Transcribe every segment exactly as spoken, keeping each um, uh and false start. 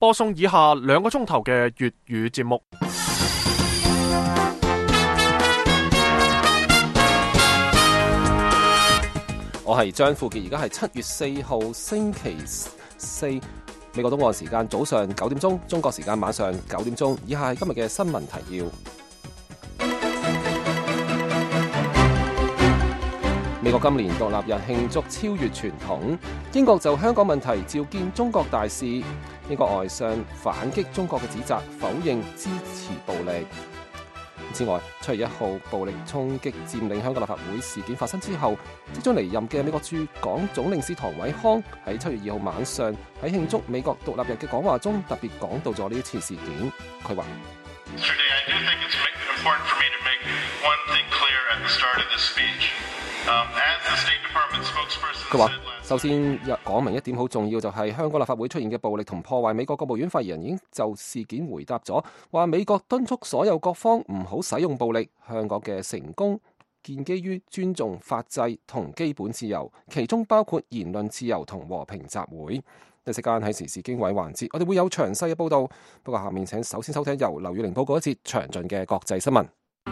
播送以下兩個鐘頭嘅粵語節目。 我係張富傑，而家係七月四號星期四，美國東岸時間早上九點鐘，中國時間晚上九點鐘。以下係今日嘅新聞提要。美國今年獨立日慶祝超越傳統。英國就香港問題召見中國大使。英國外相反擊中國嘅指責，否認支持暴力。之外，七月一號暴力衝擊佔領香港立法會事件發生之後，即將離任嘅美國駐港總領事唐偉康喺七月二號晚上喺慶祝美國獨立日嘅講話中，特別講到咗呢一次事件。佢話：佢話首先講明一點好重要，就係香港立法會出現嘅暴力同破壞。美國國務院發言人已經就事件回答咗，話美國敦促所有各方唔好使用暴力。香港嘅成功建基於尊重法制同基本自由，其中包括言論自由同和，和平集會。一時間喺時事經緯環節，我哋會有詳細嘅報道。不過下面請首先收聽由劉宇玲報告一節詳盡嘅國際新聞。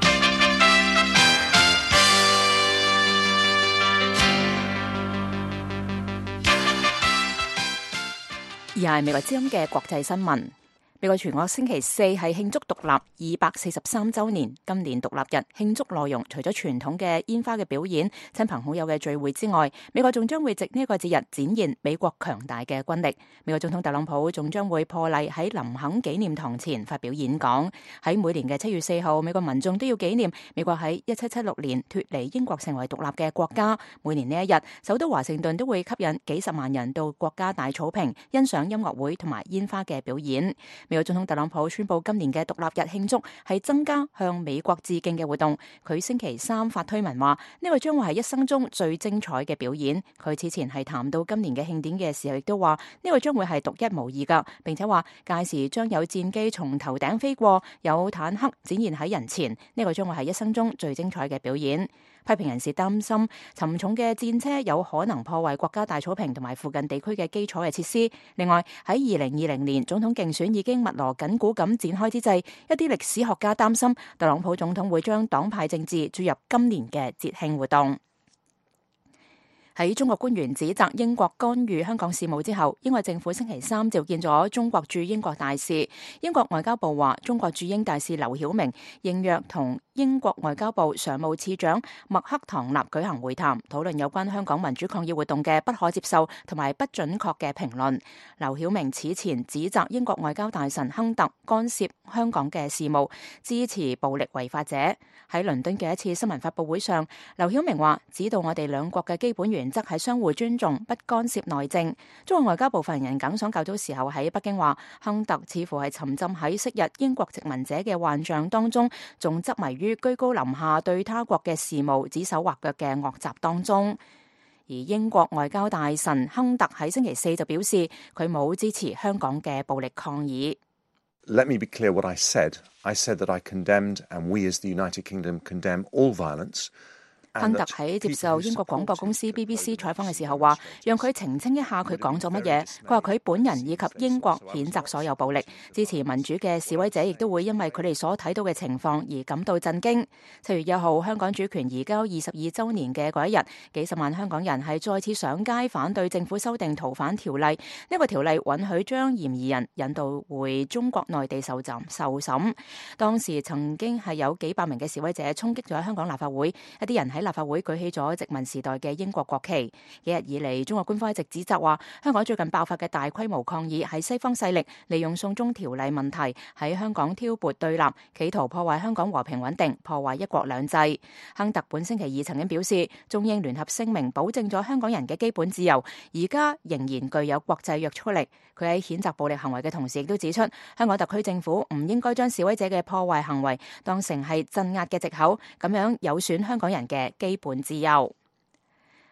而係美國之音嘅國際新聞。美國全國星期四係慶祝獨立二百四十三週年。今年獨立日慶祝內容除咗傳統嘅煙花嘅表演、親朋好友嘅聚會之外，美國仲將會藉呢一個節日展現美國強大嘅軍力。美國總統特朗普仲將會破例喺林肯紀念堂前發表演講。喺每年嘅七月四號，美國民眾都要紀念美國喺一七七六年脫離英國成為獨立嘅國家。每年呢一日，首都華盛頓都會吸引幾十萬人到國家大草坪欣賞音樂會同埋煙花嘅表演。美國總統特朗普宣布今年嘅獨立日慶祝係增加向美國致敬嘅活動。佢星期三發推文話，呢個將會係一生中最精彩嘅表演。佢此前係談到今年嘅慶典嘅時候，亦都話呢個將會係獨一無二噶，並且話屆時將有戰機從頭頂飛過，有坦克展現喺人前，呢個將會係一生中最精彩嘅表演。批評人士擔心沉重嘅戰車有可能破壞國家大草坪同埋附近地區嘅基礎嘅設施。另外喺二零二零年總統競選已經密鑼緊鼓咁展開之際，一啲歷史學家擔心特朗普總統會將黨派政治注入今年嘅節慶活動。喺中國官員指責英國干預香港事務之後，英國政府星期三召見咗中國駐英國大使。英國外交部話，中國駐英大使劉曉明應約同英國外交部常務次長麥克唐納舉行會談，討論有關香港民主抗議活動嘅不可接受同埋不準確嘅評論。劉曉明此前指責英國外交大臣亨特干涉香港嘅事務，支持暴力違法者。喺倫敦嘅一次新聞發佈會上，劉曉明話，指導我哋兩國嘅基本原則係相互尊重，不干涉內政。中國外交部發言人耿爽較早時候喺北京話，亨特似乎係沉浸喺昔日英國殖民者嘅幻象當中，仲執迷於居高臨下對他國嘅事務指手畫腳嘅惡習當中。而英國外交大臣亨特喺星期四就表示，佢冇支持香港嘅暴力抗議。 Let me be clear what I said. I said that I condemned, and we as the United Kingdom condemn all violence. 亨特喺接受英國廣播公司 B B C 採訪嘅時候話，讓佢澄清一下佢講咗乜嘢。佢話佢本人以及英國譴責所有暴力，支持民主嘅示威者亦都會因為佢哋所睇到嘅情況而感到震驚。七月一號，香港主權移交二十二週年嘅嗰一日，幾十萬香港人係再次上街反對政府修訂逃犯條例。呢個條例允許將嫌疑人引渡回中國內地受審受審。當時曾經係有幾百名嘅示威者衝擊咗香港立法會，一啲人喺立法會舉起咗殖民時代嘅英國國旗。幾日以嚟，中國官方一直指責話，香港最近爆發嘅大規模抗議係西方勢力利用送中條例問題喺香港挑撥對立，企圖破壞香港和平穩定，破壞一國兩制。亨特本星期二曾經表示，中英聯合聲明保證咗香港人嘅基本自由，而家仍然具有國際約束力。佢喺譴責暴力行為嘅同時，亦都指出，香港特區政府唔應該將示威者嘅破壞行為當成係鎮壓嘅藉口，咁樣有損香港人嘅基本自由。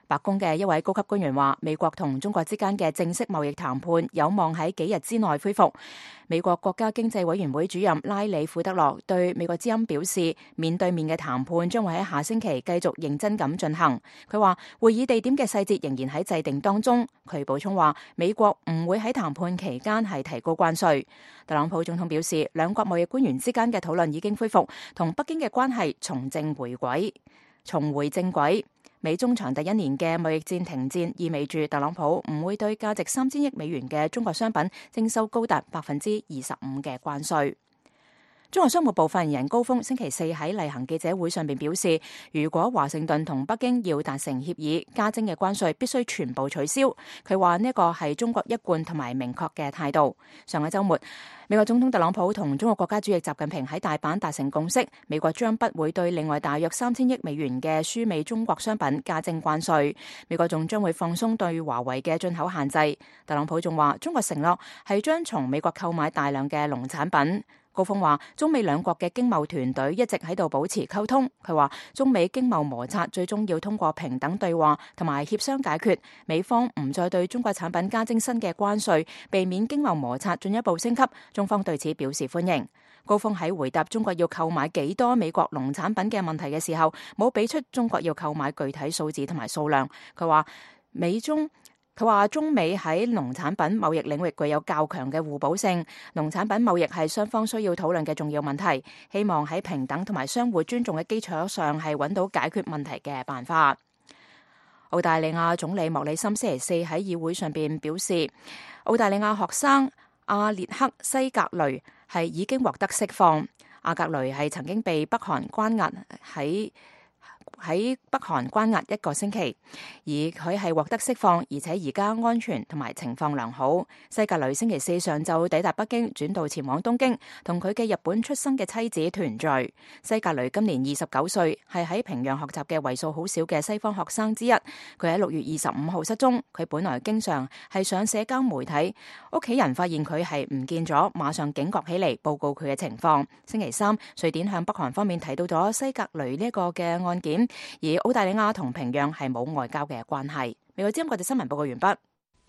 白宮嘅一位高級官員話，美國同中國之間嘅正式貿易談判有望喺幾日之內恢復。美國國家經濟委員會主任拉里庫德洛對美國之音表示，面對面嘅談判將會喺下星期繼續認真咁進行。佢話會議地點嘅細節仍然喺制定當中。佢補充話，美國唔會喺談判期間係提高關稅。特朗普總統表示，兩國貿易官員之間嘅討論已經恢復，同北京嘅關係重正回軌，重回正軌。美中長達一年嘅貿易戰停戰，意味住特朗普唔會對價值三千億美元嘅中國商品徵收高達百分之二十五嘅關稅。中國商務部發言人高峰星期四喺例行記者會上邊表示，如果華盛頓同北京要達成協議，加徵嘅關稅必須全部取消。佢話呢個係中國一貫同埋明確嘅態度。上個週末，美國總統特朗普同中國國家主席習近平喺大阪達成共識，美國將不會對另外大約三千億美元嘅輸美中國商品加徵關稅。美國仲將會放鬆對華為嘅進口限制。特朗普仲話，中國承諾係將從美國購買大量嘅農產品。高峰話，中美兩國嘅經貿團隊一直喺度保持溝通。佢話，中美經貿摩擦最終要通過平等對話同埋協商解決。美方唔再對中國產品加徵新嘅關稅，避免經貿摩擦進一步升級。中方對此表示歡迎。高峰喺回答中國要購買幾多美國農產品嘅問題嘅時候，冇俾出中國要購買具體數字同埋數量。佢話美中佢話中美喺農產品貿易領域具有較強嘅互補性，農產品貿易係雙方需要討論嘅重要問題，希望喺平等同埋相互尊重嘅基礎上係揾到解決問題嘅辦法。澳大利亞總理莫里森星期四喺議會上邊表示，澳大利亞學生阿列克西格雷係已經獲得釋放。阿格雷係曾經被北韓關押喺喺北韓關押一個星期，而佢係獲得釋放，而且而家安全同埋情況良好。西格雷星期四上晝抵達北京，轉道前往東京，同佢嘅日本出生嘅妻子團聚。西格雷今年二十九歲，係喺平壤學習嘅為數好少嘅西方學生之一。佢喺六月二十五號失蹤，佢本來經常係上社交媒體，屋企人發現佢係唔見咗，馬上警覺起嚟報告佢嘅情況。星期三，瑞典向北韓方面提到咗西格雷呢一個嘅案件。而澳大利亞同平壤係冇外交嘅關係。美國之音國際新聞報告完畢。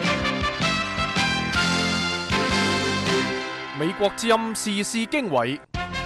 美國之音時事經緯，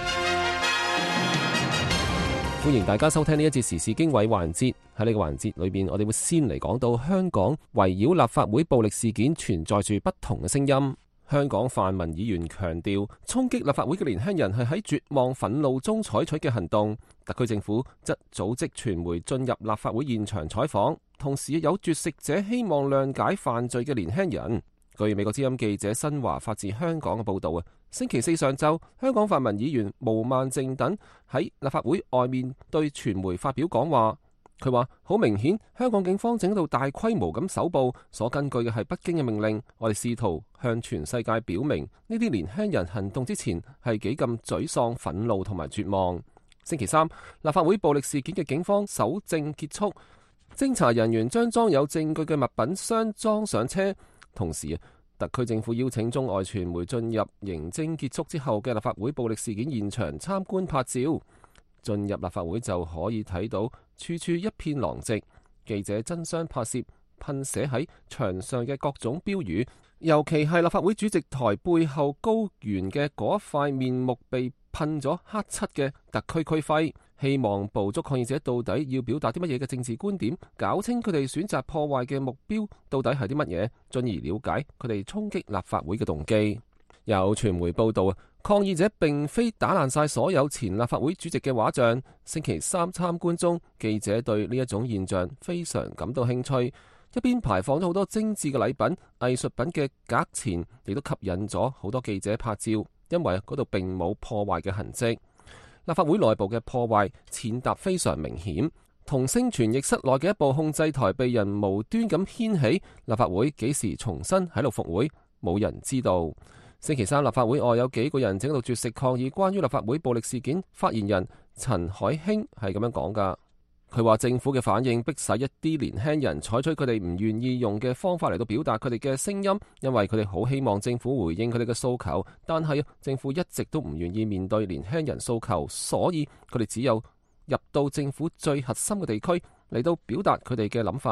歡迎大家收聽呢一節時事經緯環節。喺呢個環節裏邊，我哋會先嚟講到香港圍繞立法會暴力事件存在住不同嘅聲音。香港泛民議員強調，衝擊立法會嘅年輕人係喺絕望憤怒中採取嘅行動。特區政府則組織傳媒進入立法會現場採訪，同時有絕食者希望諒解犯罪嘅年輕人。據美國之音記者新華發自香港嘅報道啊，星期四上晝，香港泛民議員毛孟靜等喺立法會外面對傳媒發表講話。佢話好明顯，香港警方整到大規模咁搜捕，所根據嘅係北京嘅命令。我哋試圖向全世界表明，呢啲年輕人行動之前係幾咁沮喪、憤怒同埋絕望。星期三，立法會暴力事件嘅警方搜證結束，偵查人員將裝有證據嘅物品箱裝上車。同時，特區政府邀請中外傳媒進入刑偵結束之後嘅立法會暴力事件現場參觀拍照。進入立法會就可以睇到處處一片狼藉，記者爭相拍攝噴寫喺牆上嘅各種標語，尤其係立法會主席台背後高懸嘅嗰一塊面目被噴咗黑漆嘅特區區徽，希望捕捉抗議者到底要表達啲乜嘢嘅政治觀點，搞清佢哋選擇破壞嘅目標到底係啲乜嘢，進而了解佢哋衝擊立法會嘅動機。有傳媒報道，抗議者並非打爛晒所有前立法會主席嘅畫像。星期三參觀中，記者對呢一種現象非常感到興趣。一邊排放咗好多精緻嘅禮品、藝術品嘅格前，亦都吸引咗好多記者拍照，因為嗰度並冇破壞嘅痕跡。立法會內部嘅破壞踐踏非常明顯。同聲傳譯室內嘅一部控制台被人無端咁掀起，立法會幾時重新喺度復會，冇人知道。星期三立法會外有幾個人整到絕食抗議關於立法會暴力事件，發言人陳海興係咁樣講噶。佢話政府嘅反應迫使一啲年輕人採取佢哋唔願意用嘅方法嚟到表達佢哋嘅聲音，因為佢哋好希望政府回應佢哋嘅訴求，但係政府一直都唔願意面對年輕人訴求，所以佢哋只有入到政府最核心嘅地區嚟到表達佢哋嘅諗法。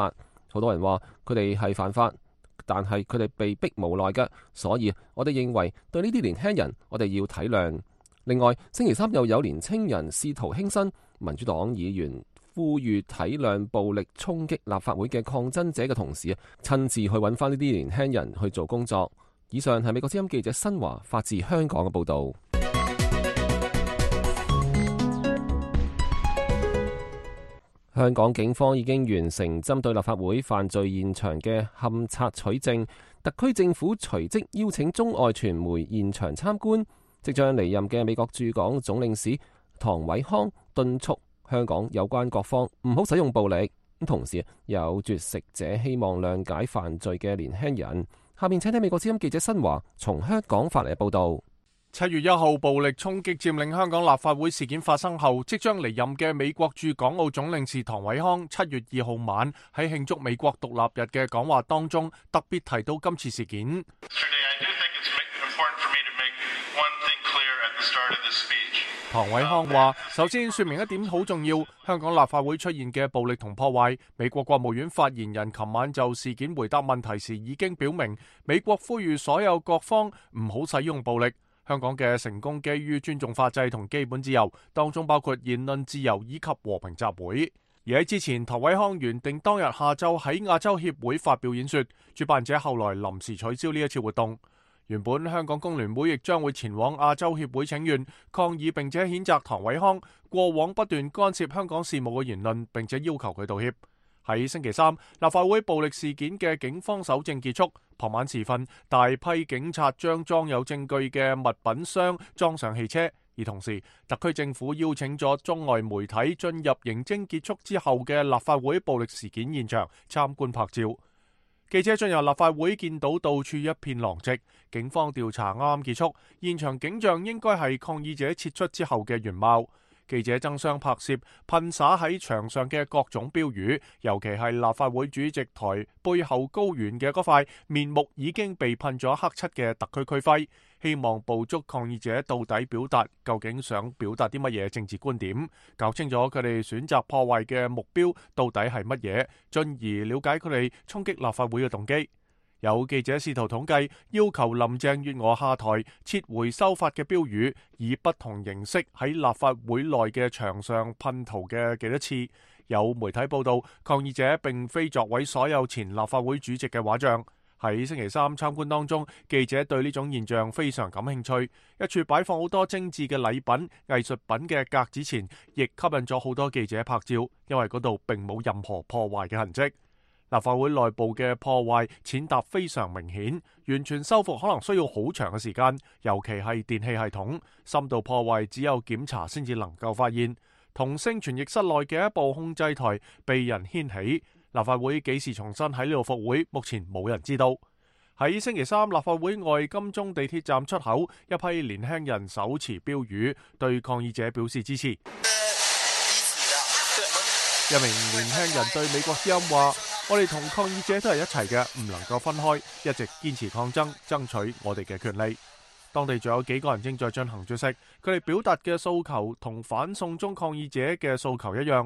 好多人話佢哋係犯法，但係佢哋被逼無奈嘅，所以我哋認為對呢啲年輕人，我哋要體諒。另外，星期三又有年青人試圖輕生，民主黨議員呼籲體諒暴力衝擊立法會嘅抗爭者嘅同時，親自去揾翻呢啲年輕人去做工作。以上係美國之音記者新華發自香港嘅報導。香港警方已經完成針對立法會犯罪現場嘅勘察取證，特區政府隨即邀請中外傳媒現場參觀。即將離任嘅美國駐港總領事唐偉康敦促香港有關各方唔好使用暴力，同時有絕食者希望諒解犯罪嘅年輕人。下面請聽美國之音記者新華從香港發嚟嘅報導。 七月一號暴力衝擊佔領香港立法會事件發生後，即將離任嘅美國駐港澳總領事唐偉康七月二號晚喺慶祝美國獨立日嘅講話當中，特別提到今次事件。唐偉康話：首先說明一點好重要，香港立法會出現嘅暴力同破壞，美國國務院發言人琴晚就事件回答問題時已經表明，美國呼籲所有各方唔好使用暴力。香港嘅成功基於尊重法制同基本自由，當中包括言論自由以及和平集會。而喺之前，唐偉康原定當日下晝喺亞洲協會發表演說，主辦者後來臨時取消呢一次活動。原本香港工聯會亦將會前往亞洲協會請願抗議，並且譴責唐偉康過往不斷干涉香港事務嘅言論，並且要求佢道歉。喺星期三，立法會暴力事件嘅警方搜證結束，傍晚時分，大批警察將裝有證據嘅物品箱裝上汽車，而同時，特區政府邀請咗中外媒體進入刑偵結束之後嘅立法會暴力事件現場參觀拍照。記者進入立法會，見到到處一片狼藉，警方調查啱啱結束，現場景象應該係抗議者撤出之後嘅原貌。記者爭相拍攝噴灑喺牆上嘅各種標語，尤其係立法會主席台背後高懸嘅嗰塊面目已經被噴咗黑漆嘅特區區徽，希望捕捉抗議者到底表達究竟想表達啲乜嘢政治觀點，搞清楚佢哋選擇破壞嘅目標到底係乜嘢，進而了解佢哋衝擊立法會嘅動機。有記者試圖統計，要求林鄭月娥下台、撤回修法嘅標語，以不同形式喺立法會內嘅牆上噴塗嘅幾多次。有媒體報道，抗議者並非作毀所有前立法會主席嘅畫像。喺星期三參觀當中，記者對呢種現象非常感興趣。一處擺放好多精緻嘅禮品、藝術品嘅格子前，亦吸引咗好多記者拍照，因為嗰度並冇任何破壞嘅痕跡。立法會內部嘅破壞踐踏非常明顯，完全修復可能需要好長嘅時間，尤其係電氣系統深度破壞，只有檢查先至能夠發現。同聲傳譯室內嘅一部控制台被人掀起，立法會幾時重新喺呢度復會，目前冇人知道。喺星期三，立法會外金鐘地鐵站出口，一批年輕人手持標語，對抗議者表示支持。一名年輕人對美國之音話：我哋同抗議者都係一齊嘅，唔能夠分開，一直堅持抗爭，爭取我哋嘅權利。當地仲有幾個人正在進行絕食，佢哋表達嘅訴求同反送中抗議者嘅訴求一樣。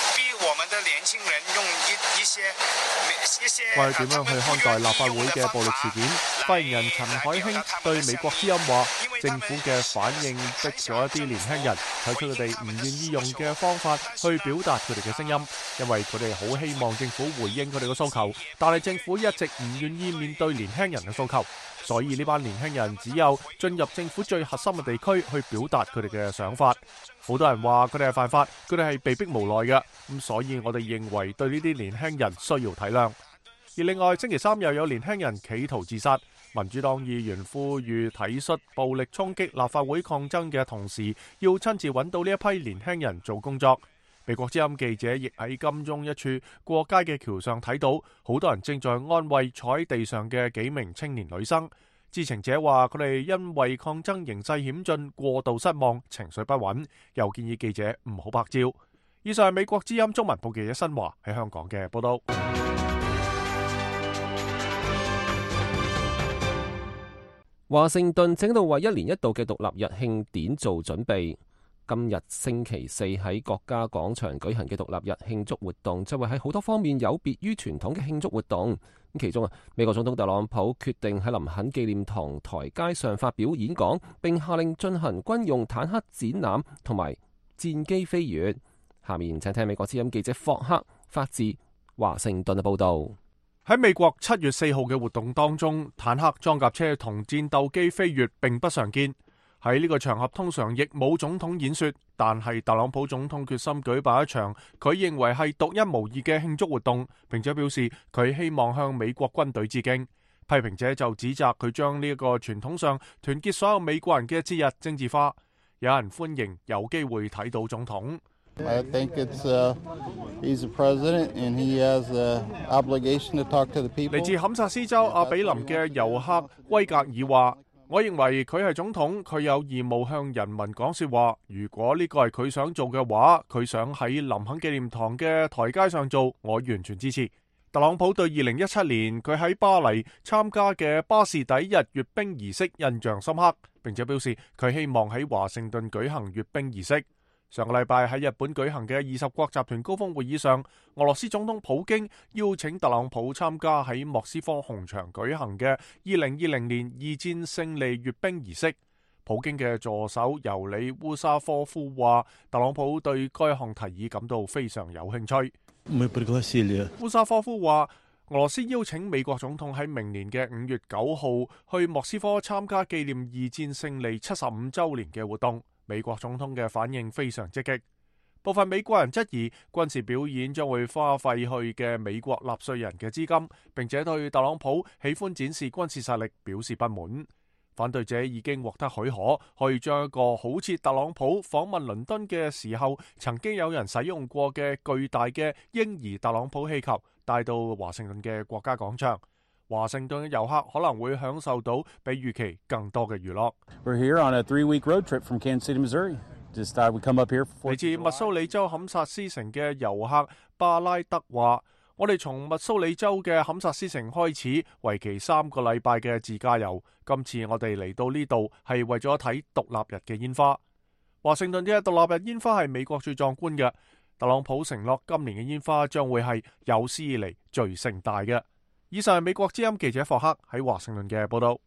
關於點樣去看待立法會嘅暴力事件，發言人陳海興對美國之音話：政府嘅反應逼咗一啲年輕人採取佢哋唔願意用嘅方法去表達佢哋嘅聲音，因為佢哋好希望政府回應佢哋嘅訴求，但係政府一直唔願意面對年輕人嘅訴求，所以呢班年輕人只有進入政府最核心嘅地區去表達佢哋嘅想法。好多人話佢哋係犯法，佢哋係被逼無奈嘅，咁所以我哋認為對呢啲年輕人需要體諒。而另外，星期三又有年輕人企圖自殺，民主黨議員呼籲體恤暴力衝擊立法會抗爭嘅同時，要親自揾到呢一批年輕人做工作。美國之音記者亦喺金鐘一處過街嘅橋上睇到，好多人正在安慰坐喺地上嘅幾名青年女生。知情者話佢哋因為抗爭形勢險峻，過度失望，情緒不穩，又建議記者唔好拍照。以上係美國之音中文部記者新華喺香港嘅報道。 華盛頓正喺度為一年一度嘅獨立日慶典做準備。 今日星期四喺國家廣場舉行嘅獨立日慶祝活動，就會喺好多方面有別於傳統嘅慶祝活動。其中啊，美國總統特朗普決定喺林肯紀念堂台階上發表演講，並下令進行軍用坦克展覽同埋戰機飛越。下面請聽美國之音記者霍克發自華盛頓嘅報道。 喺美國七月四號嘅活動當中，坦克、裝甲車同戰鬥機飛越並不常見。喺呢個場合通常亦冇總統演說，但係特朗普總統決心舉辦一場佢認為係獨一無二嘅慶祝活動，並且表示佢希望向美國軍隊致敬。批評者就指責佢將呢一個傳統上團結所有美國人嘅節日政治化。有人歡迎有機會睇到總統。 I think it's, uh, he's the president and he has the obligation to talk to the people. 嚟自堪薩斯州阿比林嘅遊客威格爾話：我認為佢係總統，佢有義務向人民講說話。如果呢個係佢想做嘅話，佢想喺林肯紀念堂嘅台階上做，我完全支持。特朗普對二零一七年佢喺巴黎參加嘅巴士底日閱兵儀式印象深刻，並且表示佢希望喺華盛頓舉行閱兵儀式。上個禮拜喺日本舉行嘅二十國集團高峰會議上，俄羅斯總統普京邀請特朗普參加喺莫斯科紅場舉行嘅二零二零年二戰勝利閱兵儀式。普京嘅助手尤里烏沙科夫話，特朗普對該項提議感到非常有興趣。烏沙科夫話，俄羅斯邀請美國總統喺明年嘅五月九號去莫斯科參加紀念二戰勝利七十五週年嘅活動。美國總統嘅反應非常積極，部分美國人質疑軍事表演將會花費去嘅美國納稅人嘅資金，並且對特朗普喜歡展示軍事實力表示不滿。反對者已經獲得許可，可以將一個好似特朗普訪問倫敦嘅時候曾經有人使用過嘅巨大嘅嬰兒特朗普氣球帶到華盛頓嘅國家廣場。華盛頓嘅遊客可能會享受到比預期更多嘅娛樂。嚟自密蘇里州堪薩斯城嘅遊客巴拉德話：我哋從密蘇里州嘅堪薩斯城開始，為期三個禮拜嘅自駕遊。今次我哋嚟到呢度係為咗睇獨立日嘅煙花。華盛頓嘅獨立日煙花係美國最壯觀嘅。特朗普承諾今年嘅煙花將會係有史以嚟最盛大嘅。以上係美國之音記者霍克喺華盛頓嘅報道。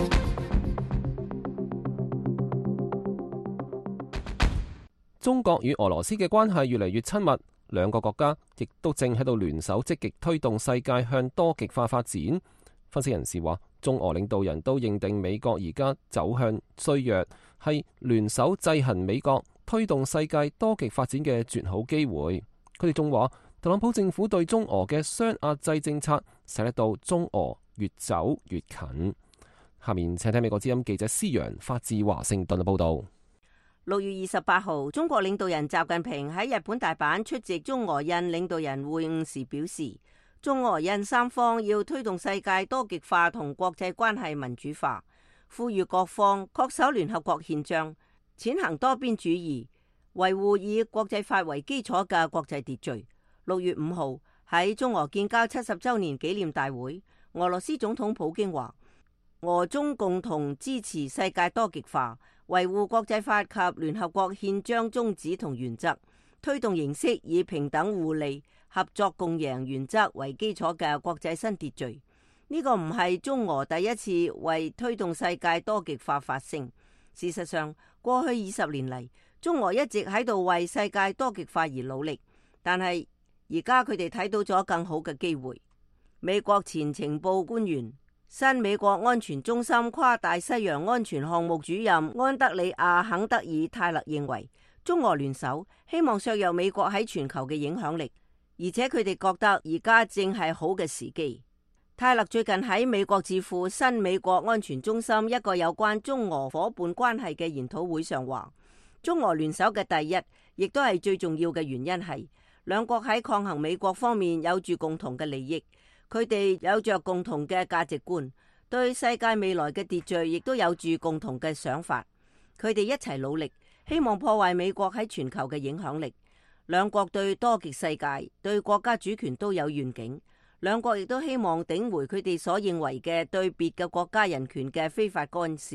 中國與俄羅斯嘅關係越嚟越親密，兩個國家亦都正喺度聯手積極推動世界向多極化發展。分析人士話，中俄領導人都認定美國而家走向衰弱，係聯手制衡美國推動世界多極發展嘅絕好機會。佢哋仲話，特朗普政府對中俄嘅雙壓制政策，使得到中俄越走越近。下面請聽美國之音記者施洋發自華盛頓嘅報道。 六月二十八號，中國領導人習近平喺日本大阪出席中俄印領導人會晤時表示，中俄印三方要推動世界多極化同國際關係民主化，呼籲各方恪守聯合國憲章，踐行多邊主義，維護以國際法為基礎嘅國際秩序。六月五號喺中俄建交七十週年紀念大會，俄羅斯總統普京話：俄中共同支持世界多極化，維護國際法及聯合國憲章宗旨同原則，推動形式以平等互利、合作共贏原則為基礎嘅國際新秩序。呢、這個唔係中俄第一次為推動世界多極化發聲。事實上，過去二十年嚟，中俄一直喺度為世界多極化而努力，但係而家佢哋睇到咗更好嘅機會。美國前情報官員、新美國安全中心跨大西洋安全項目主任安德里亞·肯德爾泰勒認為，中俄聯手希望削弱美國喺全球嘅影響力，而且佢哋覺得而家正係好嘅時機。泰勒最近喺美國智庫新美國安全中心一個有關中俄夥伴關係嘅研討會上話，中俄聯手嘅第一，亦都係最重要嘅原因係，兩國喺抗衡美國方面有住共同嘅利益，佢哋有着共同嘅價值觀，對世界未來嘅秩序亦都有住共同嘅想法。佢哋一齊努力，希望破壞美國喺全球嘅影響力。兩國對多極世界、對國家主權都有願景。兩國亦都希望頂回佢哋所認為嘅對別嘅國家人權嘅非法干涉。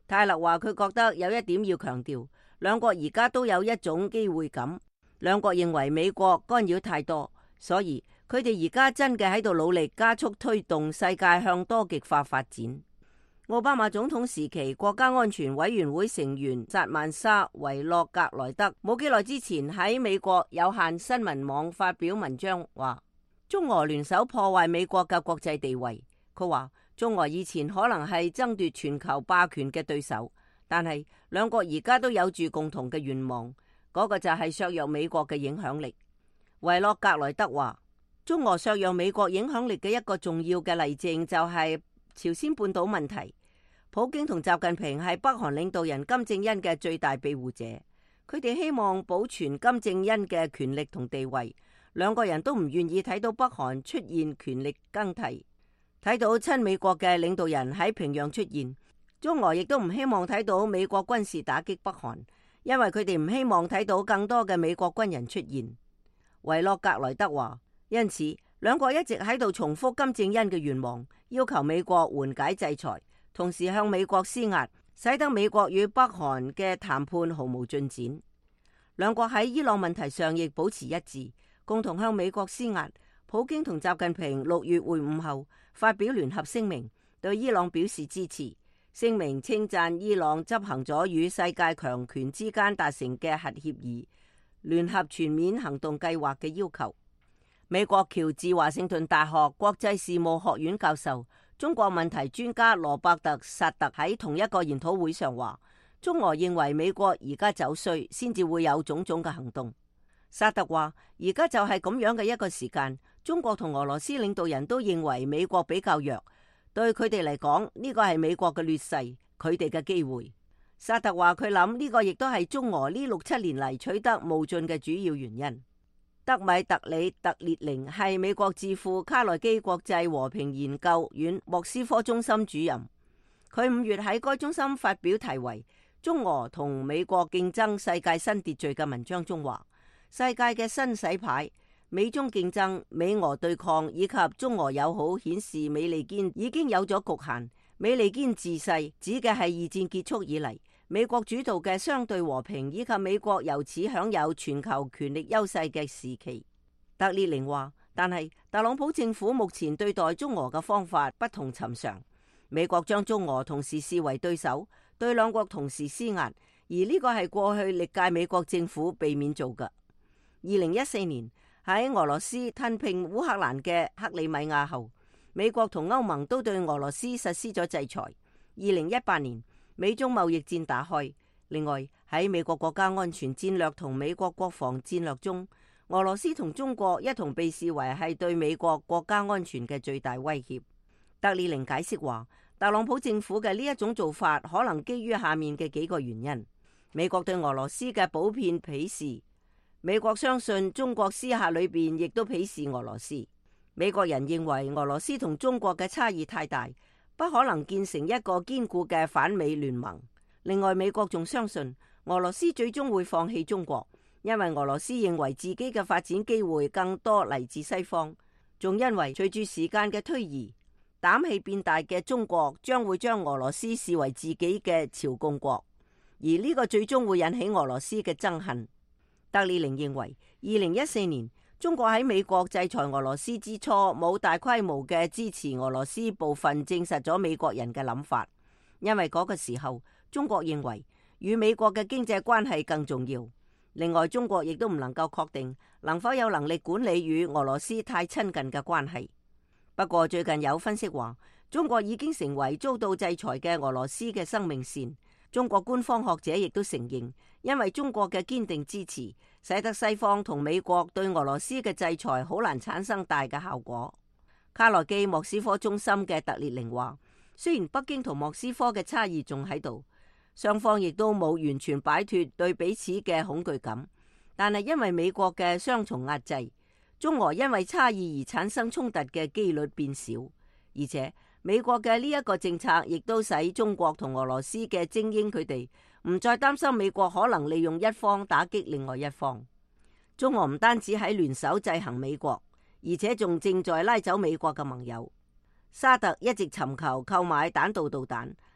泰勒話佢覺得有一點要強調，兩國而家都有一種機會感，兩國認為美國干擾太多，所以佢哋而家真嘅喺度努力加速推動世界向多極化發展。奧巴馬總統時期，國家安全委員會成員薩曼莎·維洛格萊德冇幾耐之前喺美國有線新聞網發表文章，話中俄聯手破壞美國嘅國際地位。佢話中俄以前可能係爭奪全球霸權嘅對手，但係兩國而家都有住共同嘅願望，嗰、那個就係削弱美國嘅影響力。維洛格萊德話，中俄削弱美國影響力嘅一個重要嘅例證就係朝鮮半島問題。普京同習近平係北韓領導人金正恩嘅最大庇護者，佢哋希望保存金正恩嘅權力同地位。兩個人都唔願意睇到北韓出現權力更替，睇到親美國嘅領導人喺平壤出現。中俄亦都唔希望睇到美國軍事打擊北韓，因為佢哋唔希望睇到更多嘅美國軍人出現。維洛格萊德話，因此兩國一直喺度重複金正恩嘅願望，要求美國緩解制裁，同時向美國施壓，使得美國與北韓嘅談判毫無進展。兩國喺伊朗問題上亦保持一致，共同向美國施壓。普京同習近平六月會晤後發表聯合聲明，對伊朗表示支持。聲明稱讚伊朗執行咗與世界強權之間達成嘅核協議、聯合全面行動計劃嘅要求。美國喬治華盛頓大學國際事務學院教授、中國問題專家羅伯特·薩特喺同一個研討會上話，中俄認為美國而家走衰，先至會有種種嘅行動。薩特話，而家就係咁樣嘅一個時間，中國同俄羅斯領導人都認為美國比較弱，對佢哋嚟講，呢個係美國嘅劣勢，佢哋嘅機會。薩特話佢諗呢個亦都係中俄呢六七年嚟取得無盡嘅主要原因。德米特里·特列寧係美國智庫卡內基國際和平研究院莫斯科中心主任，佢五月喺該中心發表題為《中俄同美國競爭世界新秩序》嘅文章中話，世界嘅新洗牌、美中競爭、美俄對抗以及中俄友好顯示美利堅已經有咗局限。美利堅自細指嘅係二戰結束以嚟美國主導嘅相對和平以及美國由此享有全球權力優勢嘅時期。特列寧話，但係特朗普政府目前對待中俄嘅方法不同尋常，美國將中俄同時視為對手，對兩國同時施壓，而呢個係過去歷屆美國政府避免做嘅。二零一四年喺俄羅斯吞併烏克蘭嘅克里米亞後，美國同歐盟都對俄羅斯實施咗制裁。二零一八年美中貿易戰打開。另外喺美國國家安全戰略同美國國防戰略中，俄羅斯同中國一同被視為係對美國國家安全嘅最大威脅。特列寧解釋話，特朗普政府嘅呢一種做法可能基於下面嘅幾個原因：美國對俄羅斯嘅普遍鄙視，美國相信中國私下裏邊亦都鄙視俄羅斯。美國人認為俄羅斯同中國嘅差異太大，不可能建成一個堅固嘅反美聯盟。另外，美國仲相信俄羅斯最終會放棄中國，因為俄羅斯認為自己嘅發展機會更多嚟自西方，仲因為隨住時間嘅推移，膽氣變大嘅中國將會將俄羅斯視為自己嘅朝貢國，而呢個最終會引起俄羅斯嘅憎恨。特列寧認為，二零一四年中國喺美國制裁俄羅斯之初，冇大規模嘅支持俄羅斯部分，證實咗美國人嘅諗法。因為嗰個時候，中國認為與美國嘅經濟關係更重要。另外，中國亦都唔能夠確定能否有能力管理與俄羅斯太親近嘅關係。不過最近有分析話，中國已經成為遭到制裁嘅俄羅斯嘅生命線。中國官方學者亦都承認，因為中國嘅堅定支持，使得西方同美國對俄羅斯嘅制裁好難產生大嘅效果。卡內基莫斯科中心嘅特列寧話，雖然北京同莫斯科嘅差異仲喺度，雙方亦都冇完全擺脫對彼此嘅恐懼感，但係因為美國嘅雙重壓制，中俄因為差異而產生衝突嘅機率變少，而且美國嘅呢一個政策亦都使中國同俄羅斯嘅精英佢哋唔再擔心美國可能利用一方打擊另外一方。中俄唔單止喺聯手制衡美國，而且仲正在拉走美國嘅盟友。沙特一直尋求購買彈道導彈，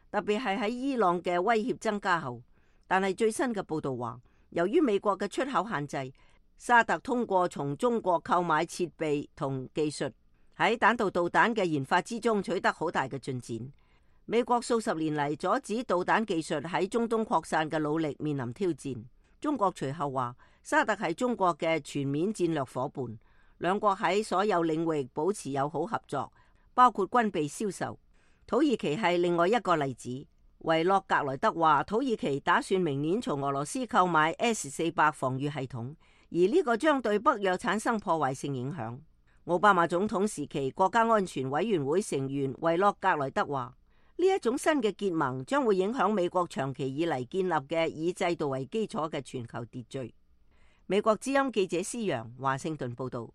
特別係喺伊朗嘅威脅增加後。但係最新嘅報導話，由於美國嘅出口限制，沙特通過從中國購買設備同技術，喺彈道導彈嘅研發之中取得好大嘅進展。美國數十年嚟阻止導彈技術喺中東擴散嘅努力面臨挑戰。中國隨後話，沙特係中國嘅全面戰略夥伴，兩國喺所有領域保持友好合作，包括軍備銷售。土耳其係另外一個例子。維洛格萊德話，土耳其打算明年從俄羅斯購買 S 四百防禦系統，而呢個將對北約產生破壞性影響。奧巴馬總統時期國家安全委員會成員維洛格萊德話，呢一種新嘅結盟將會影響美國長期以嚟建立嘅以制度為基礎嘅全球秩序。美國之音記者施陽華盛頓報道。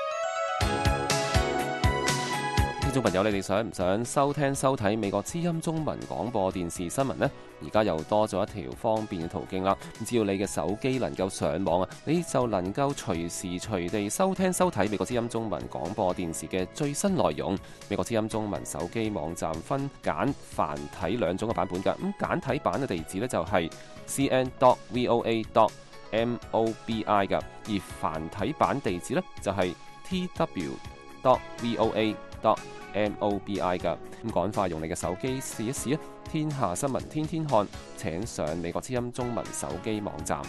聽眾朋友，你哋想唔想收聽收睇美國之音中文廣播電視新聞呢？而家又多咗一條方便嘅途徑啦。只要你嘅手機能夠上網啊，你就能夠隨時隨地收聽收睇美國之音中文廣播電視嘅最新內容。美國之音中文手機網站分簡繁體兩種嘅版本㗎。咁簡體版嘅地址呢，就係 c n dot voa dot mobi 㗎，而繁體版地址呢，就係 t w dot voa dot mobi 噶。咁趕快用你嘅手機試一試啊！天下新聞天天看，請上美國之音中文手機網站。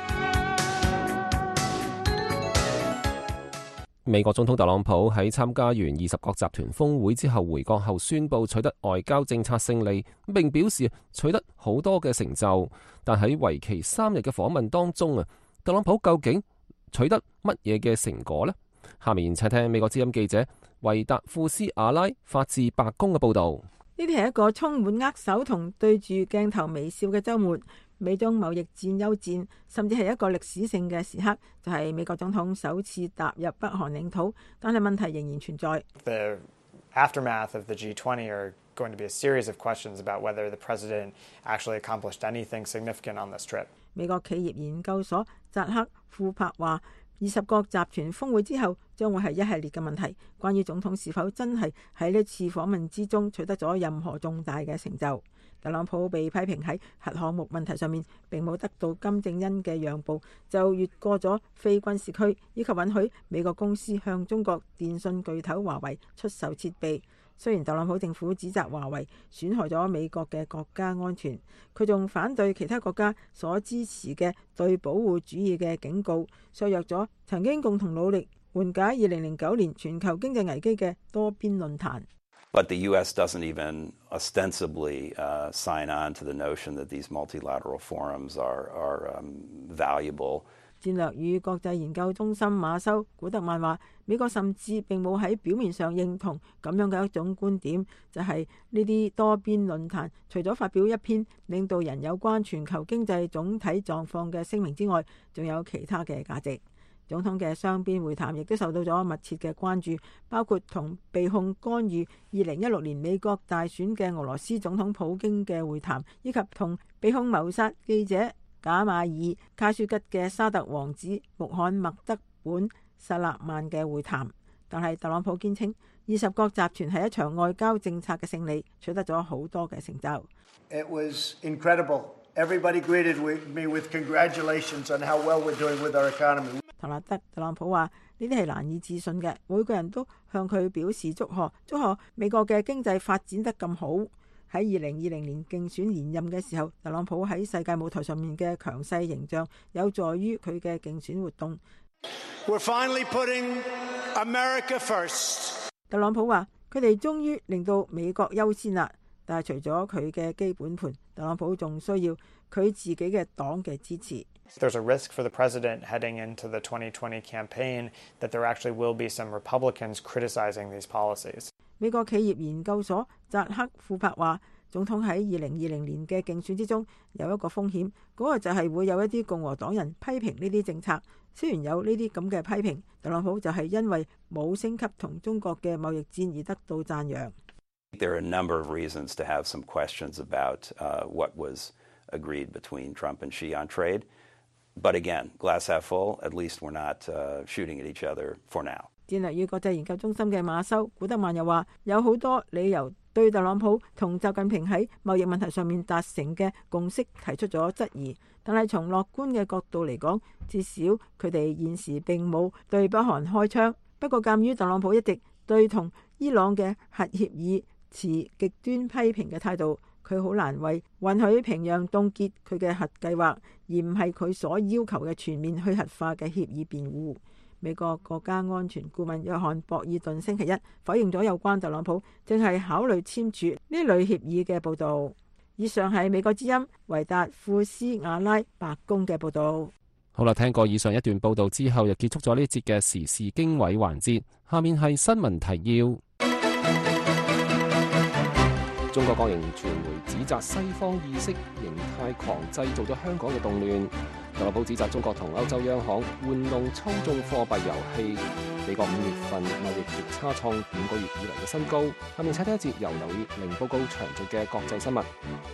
美國總統特朗普喺參加完二十國集團峰會之後回國後，宣布取得外交政策勝利，並表示取得好多嘅成就。但喺為期三日嘅訪問當中啊，特朗普究竟取得乜嘢嘅成果呢？下面請聽美國之音記者維達富斯阿拉發自白宮嘅報道。 呢啲係一個充滿握手同對住鏡頭微笑嘅週末。美中貿易戰休戰，甚至係一個歷史性嘅時刻，就係、是、美國總統首次踏入北韓領土，但係問題仍然存在。 The aftermath of the G twenty are going to be a series of questions about whether the president actually accomplished anything significant on this trip. 美國企業研究所扎克庫珀話，二十國集團峰會之後將會係一系列嘅問題，關於總統是否真係喺呢次訪問之中取得咗任何重大嘅成就。特朗普被批評喺核項目問題上面並冇得到金正恩嘅讓步，就越過咗非軍事區，以及允許美國公司向中國電信巨頭華為出售設備。雖然特朗普政府指責華為損害咗美國嘅國家安全，佢仲反對其他國家所支持嘅對保護主義嘅警告，削弱咗曾經共同努力緩解二零零九年全球經濟危機嘅多邊論壇。 But the U S doesn't even ostensibly uh, sign on to the notion that these multilateral forums are, are um, valuable. 戰略與國際研究中心馬修古德曼話，美國甚至並冇喺表面上認同咁樣嘅一種觀點，就係呢啲多邊論壇除咗發表一篇領導人有關全球經濟總體狀況嘅聲明之外，仲有其他嘅價值。總統嘅雙邊會談亦都受到咗密切嘅關注，包括同被控干預二零一六年美國大選嘅俄羅斯總統普京嘅會談，以及同被控謀殺記者賈馬爾卡舒吉嘅沙特王子穆罕默德本薩勒曼嘅會談。但係特朗普堅稱二十國集團係一場外交政策嘅勝利，取得咗好多嘅成就。 It was incredible. Everybody greeted me with congratulations on how well we're doing with our economy. 唐納德特朗普話：呢啲係難以置信嘅，每個人都向佢表示祝賀，祝賀美國嘅經濟發展得咁好。喺二零二零年競選連任嘅時候，特朗普喺世界舞台上面嘅強勢形象有助於佢嘅競選活動。 We're finally putting America first. 特朗普話：佢哋終於令到美國優先啦。但係除咗佢嘅基本盤，特朗普仲需要佢自己嘅黨嘅支持。 There's a risk for the president heading into the twenty twenty campaign that there actually will be some Republicans criticizing these policies. 美國企業研究所扎克庫珀話，總統喺二零二零年嘅競選之中有一個風險，嗰個就係會有一啲共和黨人批評呢啲政策。雖然有呢啲咁嘅批評，特朗普就係因為冇升級同中國嘅貿易戰而得到讚揚。 There are a number of reasons to have some questions about uh, what was agreed between Trump and Xi on trade. But again, glass half full, at least we're not uh, shooting at each other for now. 戰略與國際研究中心嘅馬修古德曼又話，有好多理由對特朗普同習近平喺貿易問題上面達成嘅共識提出咗質疑。但係從樂觀嘅角度嚟講，至少佢哋現時並冇對北韓開槍。不過鑑於特朗普一直對同伊朗嘅核協議持極端批評嘅態度，佢好難為允許平壤凍結佢嘅核計劃，而唔係佢所要求嘅全面去核化嘅協議辯護。美國國家安全顧問約翰博爾頓星期一否認咗有關特朗普正係考慮簽署呢類協議嘅報導。以上係美國之音維達庫斯瓦拉白宮嘅報導。 好啦，聽過以上一段報導之後，就結束咗呢節嘅時事經緯環節。下面係新聞提要。中國國營傳媒指責西方意識形態狂製造咗香港嘅動亂。特朗普指責中國同歐洲央行玩弄操縱貨幣遊戲。美國五月份貿易逆差創五個月以嚟嘅新高。下面請聽一節由劉月玲報告詳盡嘅國際新聞。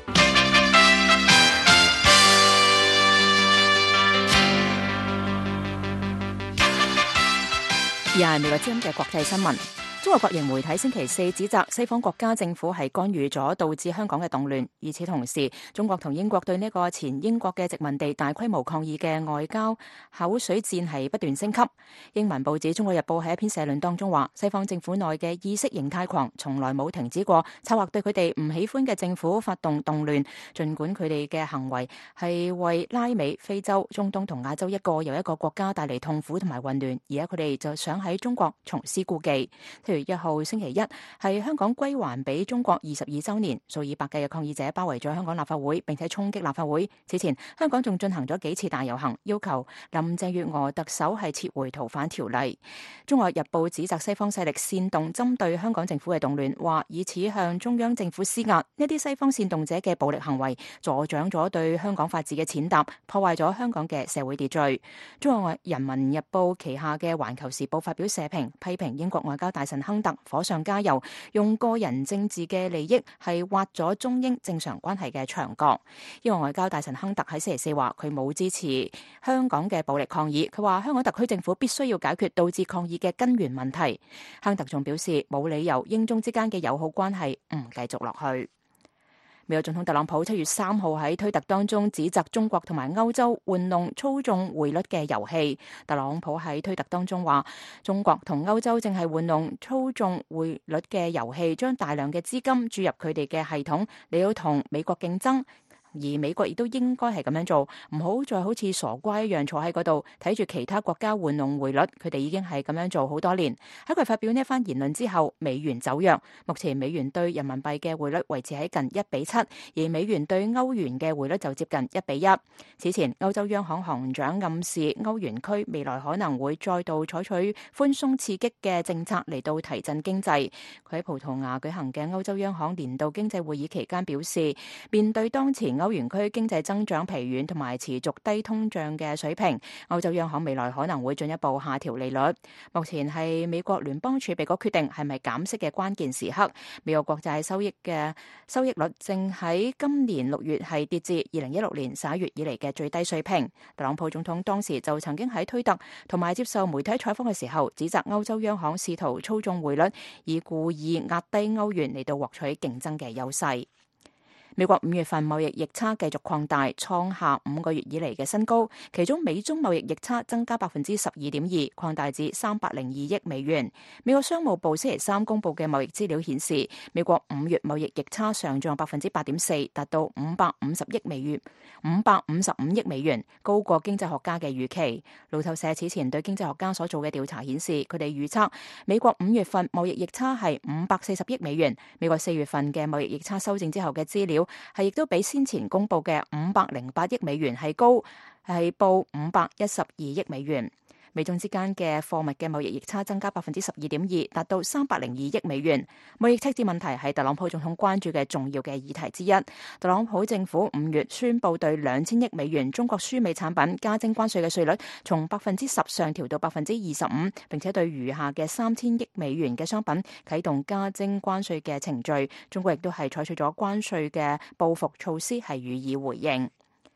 而係美國之音嘅國際新聞。中國國營媒體星期四指責西方國家政府係干預咗導致香港嘅動亂。與此同時，中國同英國對呢個前英國嘅殖民地大規模抗議嘅外交口水戰係不斷升級。英文報紙《中國日報》喺一篇社論當中話，西方政府內嘅意識形態狂從來冇停止過策劃對佢哋唔喜歡嘅政府發動動亂，儘管佢哋嘅行為係為拉美、非洲、中東同亞洲一個又一個國家帶嚟痛苦同埋混亂，而家佢哋就想喺中國重施故技。譬如一號星期一係香港歸還俾中國二十二週年，數以百計嘅抗議者包圍咗香港立法會，並且衝擊立法會。此前香港仲進行咗幾次大遊行，要求林鄭月娥特首係撤回逃犯條例。中國日報指責西方勢力煽動針對香港政府嘅動亂，話以此向中央政府施壓。呢啲西方煽動者嘅暴力行為助長咗對香港法治嘅踐踏，破壞咗香港嘅社會秩序。中國人民日報旗下嘅環球時報發表社評，批評英國外交大臣亨特火上加油，用個人政治嘅利益係挖咗中英正常關係嘅牆角。英國外交大臣亨特喺星期四話，佢冇支持香港嘅暴力抗議。佢話香港特區政府必須要解決導致抗議嘅根源問題。亨特仲表示，冇理由英中之間嘅友好關係唔繼續落去。美國總統特朗普七月三號喺推特當中指責中國同埋歐洲玩弄操縱匯率嘅遊戲。特朗普喺推特當中話，中國同歐洲正係玩弄操縱匯率嘅遊戲，將大量嘅資金注入佢哋嘅系統，嚟到同美國競爭。而美國亦都應該係咁樣做，唔好再好似傻瓜一樣坐喺嗰度睇住其他國家玩弄匯率。佢哋已經係咁樣做好多年。喺佢發表呢一番言論之後，美元走弱，目前美元對人民幣嘅匯率維持喺近一比七，而美元對歐元嘅匯率就接近一比一。此前歐洲央行行長暗示歐元區未來可能會再度採取寬鬆刺激嘅政策嚟到提振經濟。佢喺葡萄牙舉行嘅歐洲央行年度經濟會議期間表示，面對當前歐元區經濟增長疲軟同埋持續低通脹嘅水平，歐洲央行未來可能會進一步下調利率。目前係美國聯邦儲備局決定係咪減息嘅關鍵時刻。美國國債收益嘅收益率正喺今年六月係跌至二零一六年十一月以嚟嘅最低水平。特朗普總統當時就曾經喺推特同埋接受媒體採訪嘅時候，指責歐洲央行試圖操縱匯率，以故意壓低歐元嚟到獲取競爭嘅優勢。美國五月份貿易逆差繼續擴大，創下五個月以嚟嘅新高。其中美中貿易逆差增加百分之十二點二，擴大至三百零二億美元。美國商務部星期三公布嘅貿易資料顯示，美國五月貿易逆差上漲百分之八點四，達到五百五十億美元，五百五十五億美元，高過經濟學家嘅預期。路透社此前對經濟學家所做嘅調查顯示，佢哋預測美國五月份貿易逆差係五百四十億美元。美國四月份嘅貿易逆差修正之後嘅資料係亦都比先前公布嘅五百零八億美元係高，係報五百一十二億美元。美中之間嘅貨物嘅貿易逆差增加百分之十二點二，達到三百零二億美元。貿易赤字問題係特朗普總統關注嘅重要嘅議題之一。特朗普政府五月宣布對兩千億美元中國輸美產品加徵關稅嘅稅率從百分之十上調到百分之二十五，並且對餘下嘅三千億美元嘅商品啟動加徵關稅嘅程序。中國亦都係採取咗關稅嘅報復措施，係予以回應。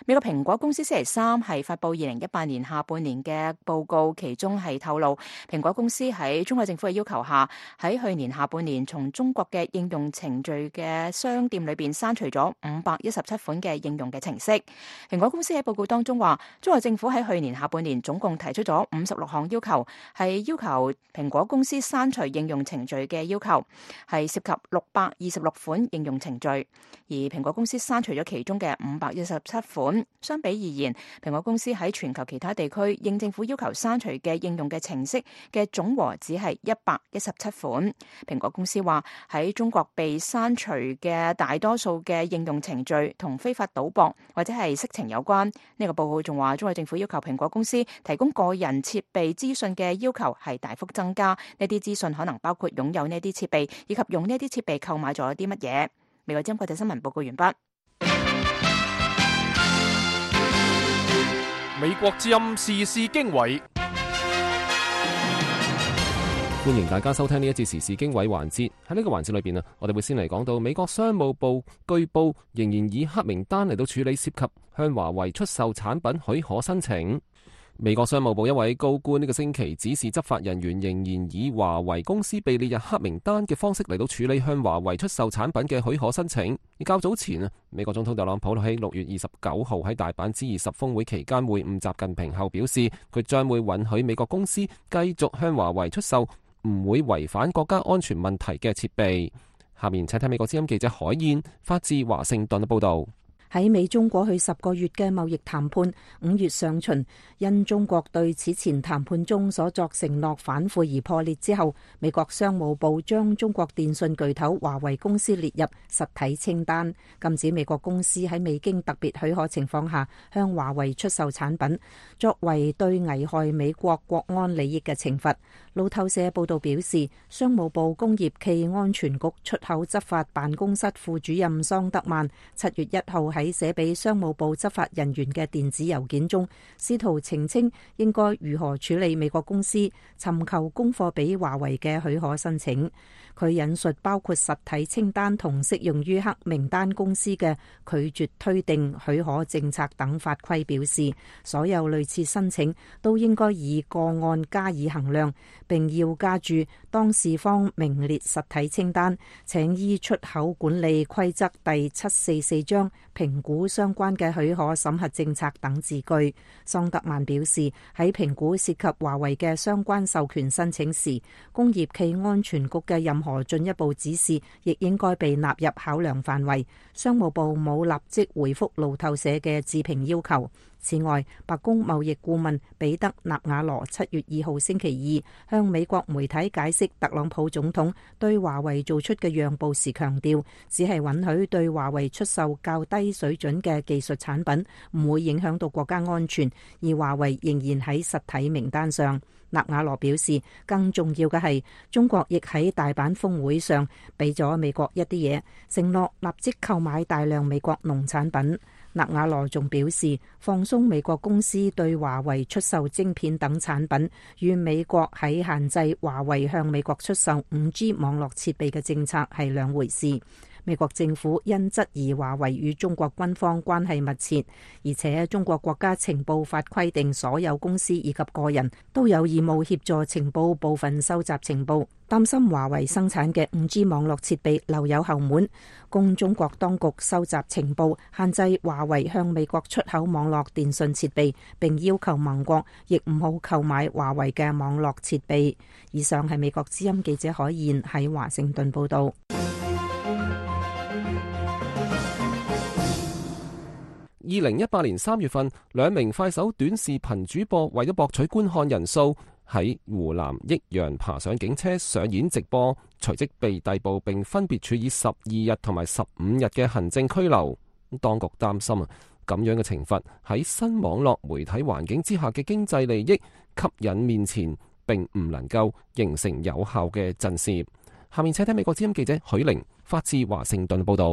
美國蘋果公司星期三係發布二零一八年下半年嘅報告，其中係透露蘋果公司喺中國政府嘅要求下，喺去年下半年從中國嘅應用程序嘅商店裏邊刪除咗五百一十七款嘅應用嘅程式。蘋果公司喺報告當中話，中國政府喺去年下半年總共提出咗五十六項要求，係要求蘋果公司刪除應用程序嘅要求，係涉及六百二十六款應用程序，而蘋果公司刪除咗其中嘅五百一十七款。相比而言，蘋果公司喺全球其他地區應政府要求刪除嘅應用嘅程式嘅總和只係一百一十七款。蘋果公司話喺中國被刪除嘅大多數嘅應用程序同非法賭博或者係色情有關。呢個報告仲話，中國政府要求蘋果公司提供個人設備資訊嘅要求係大幅增加，呢啲資訊可能包括擁有呢啲設備以及用呢啲設備購買咗啲乜嘢。美國之音國際新聞報告完畢。 美國之音時事經緯， 歡迎大家收聽呢一節時事經緯環節。喺呢個環節裏邊啊，我哋會先嚟講到美國商務部據報仍然以黑名單嚟到處理涉及向華為出售產品許可申請。美國商務部一位高官呢個星期指示執法人員仍然以華為公司被列入黑名單嘅方式嚟到處理向華為出售產品嘅許可申請。而較早前啊，美國總統特朗普喺六月二十九號喺大阪 G 二十峰會期間會晤習近平後表示，佢將會允許美國公司繼續向華為出售唔會違反國家安全問題嘅設備。下面請睇美國之音記者海燕發自華盛頓嘅報道。 喺美中過去十個月嘅貿易談判，五月上旬因中國對此前談判中所作承諾反悔而破裂之後，美國商務部將中國電信巨頭華為公司列入實體清單，禁止美國公司喺未經特別許可情況下向華為出售產品，作為對危害美國國安利益嘅懲罰。路透社報道表示，商務部工業暨安全局出口執法辦公室副主任桑德曼七月一號喺寫俾商務部執法人員嘅電子郵件中，試圖澄清應該如何處理美國公司尋求供貨俾華為嘅許可申請。佢引述包括實體清單同適用於黑名單公司嘅拒絕推定許可政策等法規，表示所有類似申請都應該以個案加以衡量，並要加注當事方名列實體清單，請依出口管理規則第七四四章評估相關嘅許可審核政策等字句。桑德曼表示，喺評估涉及華為嘅相關授權申請時，工業暨安全局嘅任何進一步指示亦應該被納入考量範圍。商務部冇立即回覆路透社嘅置評要求。此外，白宮貿易顧問彼得納瓦羅七月二號星期二向美國媒體解釋特朗普總統對華為做出嘅讓步時強調，只係允許對華為出售較低水準嘅技術產品，唔會影響到國家安全，而華為仍然喺實體名單上。納瓦羅表示，更重要嘅係中國亦喺大阪峰會上俾咗美國一啲嘢，承諾立即購買大量美國農產品。納瓦羅仲表示，放鬆美國公司對華為出售晶片等產品，與美國喺限制華為向美國出售五 G 網絡設備嘅政策係兩回事。美國政府因質疑華為與中國軍方關係密切，而且中國國家情報法規定所有公司以及個人都有義務協助情報部分收集情報，擔心華為生產嘅五 G 網絡設備留有後門，供中國當局收集情報，限制華為向美國出口網絡電信設備，並要求盟國亦唔好購買華為嘅網絡設備。以上係美國之音記者海燕喺華盛頓報道。 二零一八年三月份，兩名快手短視頻主播為咗博取觀看人數，喺湖南益陽爬上警車上演直播，隨即被逮捕並分別處以十二日同埋十五日嘅行政拘留。當局擔心啊，咁樣嘅懲罰喺新網絡媒體環境之下嘅經濟利益吸引面前，並唔能夠形成有效嘅震懾。下面請聽美國之音記者許玲發自華盛頓報道。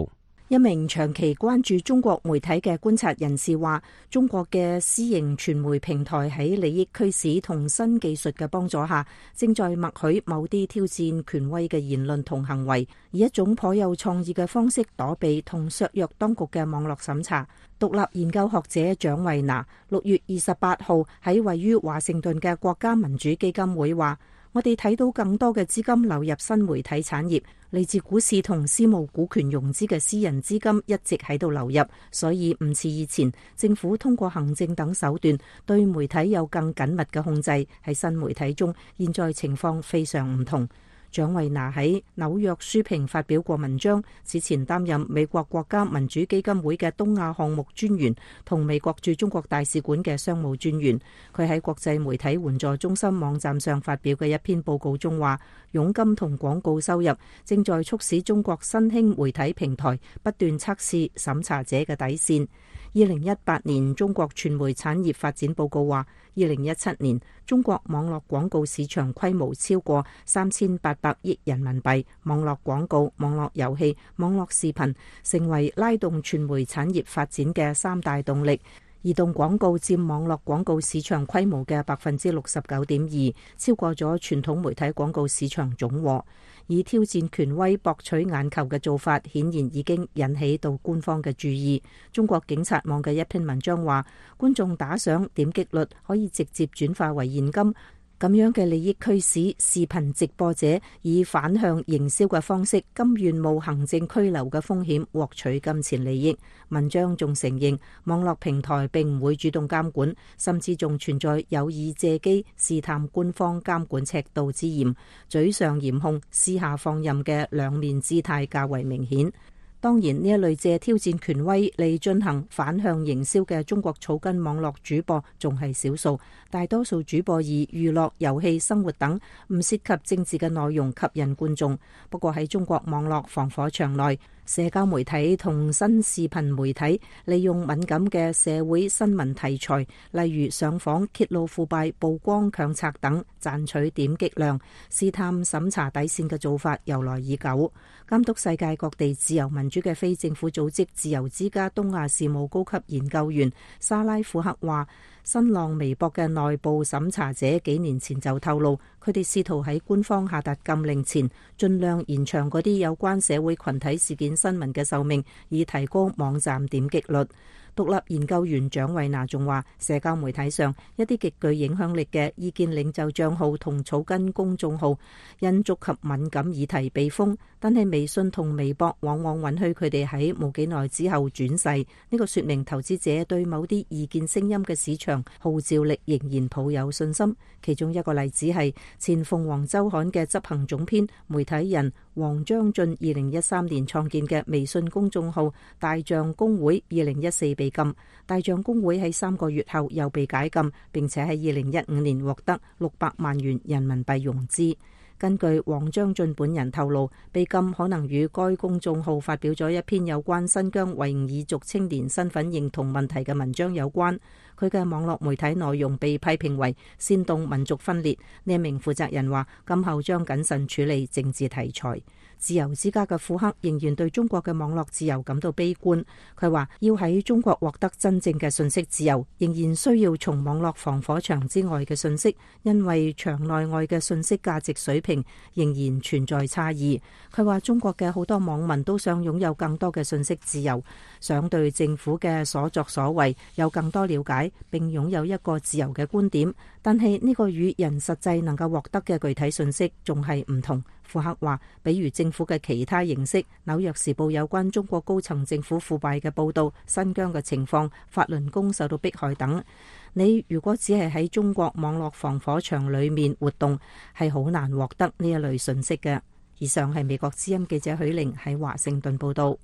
一名長期關注中國媒體嘅觀察人士話，中國嘅私營傳媒平台喺利益驅使同新技術嘅幫助下，正在默許某啲挑戰權威嘅言論同行為，以一種頗有創意嘅方式躲避同削弱當局嘅網絡審查。獨立研究學者蔣慧娜六月二十八號喺位於華盛頓嘅國家民主基金會話，我哋睇到更多嘅資金流入新媒體產業，嚟自股市同私募股權融資嘅私人資金一直喺度流入，所以唔似以前政府通過行政等手段對媒體有更緊密嘅控制。喺新媒體中，現在情況非常唔同。蔣慧娜喺紐約書評發表過文章，此前擔任美國國家民主基金會嘅東亞項目專員同美國駐中國大使館嘅商務專員。佢喺國際媒體援助中心網站上發表嘅一篇報告中話，佣金同廣告收入正在促使中國新興媒體平台不斷測試審查者嘅底線。二零一八年中國傳媒產業發展報告話，二零一七年中國網絡廣告市場規模超過三千八百億人民幣，網絡廣告、網絡遊戲、網絡視頻成為拉動傳媒產業發展嘅三大動力。移動廣告佔網絡廣告市場規模嘅百分之六十九點二，超過咗傳統媒體廣告市場總和。以挑戰權威博取眼球嘅做法，顯然已經引起到官方嘅注意。中國警察網嘅一篇文章話，觀眾打賞點擊率可以直接轉化為現金。咁樣嘅利益驅使視頻直播者以反向營銷嘅方式，甘願冒行政拘留嘅風險獲取金錢利益。文章仲承認，網絡平台並唔會主動監管，甚至仲存在有意借機試探官方監管尺度之嫌，嘴上嚴控，私下放任嘅兩面姿態較為明顯。當然，呢一類借挑戰權威嚟進行反向營銷嘅中國草根網絡主播仲係少數，大多數主播以娛樂、遊戲、生活等唔涉及政治嘅內容吸引觀眾。不過喺中國網絡防火牆內，社交媒體同新視頻媒體利用敏感嘅社會新聞題材，例如上訪揭露腐敗、曝光強賊等，賺取點擊量，試探審查底線嘅做法由來已久。監督世界各地自由民主嘅非政府組織自由之家東亞事務高級研究員沙拉庫克話，新浪微博嘅內部審查者幾年前就透露，佢哋試圖喺官方下達禁令前，盡量延長嗰啲有關社會群體事件新聞嘅壽命，以提高網站點擊率。獨立研究員蔣慧娜仲話，社交媒體上一啲極具影響力嘅意見領袖賬號同草根公眾號因觸及敏感議題被封，但係微信同微博往往允許佢哋喺冇幾耐之後轉世。呢、這個說明投資者對某啲意見聲音嘅市場號召力仍然抱有信心。其中一個例子係前鳳凰週刊嘅執行總編媒體人王章俊二零一三年創建嘅微信公眾號大象公會二零一四被禁，大象公會喺三個月後又被解禁，並且喺二零一五年獲得六百萬元人民幣融資。根據王章俊本人透露，被禁可能與該公眾號發表咗一篇有關新疆維吾爾族青年身份認同問題嘅文章有關。佢嘅網絡媒體內容被批評為煽動民族分裂。呢一名負責人話，今後將謹慎處理政治題材。自由之家嘅庫克仍然對中國嘅網絡自由感到悲觀。佢話，要喺中國獲得真正嘅信息自由，仍然需要從網絡防火牆之外嘅信息，因為牆內外嘅信息價值水平仍然存在差異。佢話，中國嘅好多網民都想擁有更多嘅信息自由，想對政府嘅所作所為有更多了解，並擁有一個自由嘅觀點，但係呢個與人實際能夠獲得嘅具體信息仲係唔同。庫克話，比如政府嘅其他形式，紐約時報有關中國高層政府腐敗嘅報道，新疆嘅情況，法輪功受到迫害等。你如果只係喺中國網絡防火牆裏面活動，係好難獲得呢一類信息嘅。以上係美國之音記者許玲喺華盛頓報道。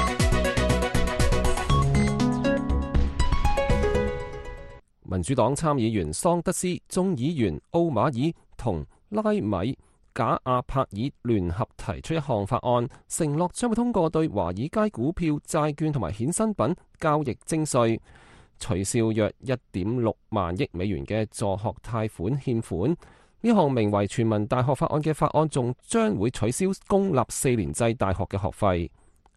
民主黨參議員桑德斯、眾議員奧馬爾同拉米賈亞帕爾聯合提出一項法案，承諾將會通過對華爾街股票、債券同埋衍生品交易徵稅，取消約一點六萬億美元嘅助學貸款欠款。呢項名為全民大學法案嘅法案仲將會取消公立四年制大學嘅學費。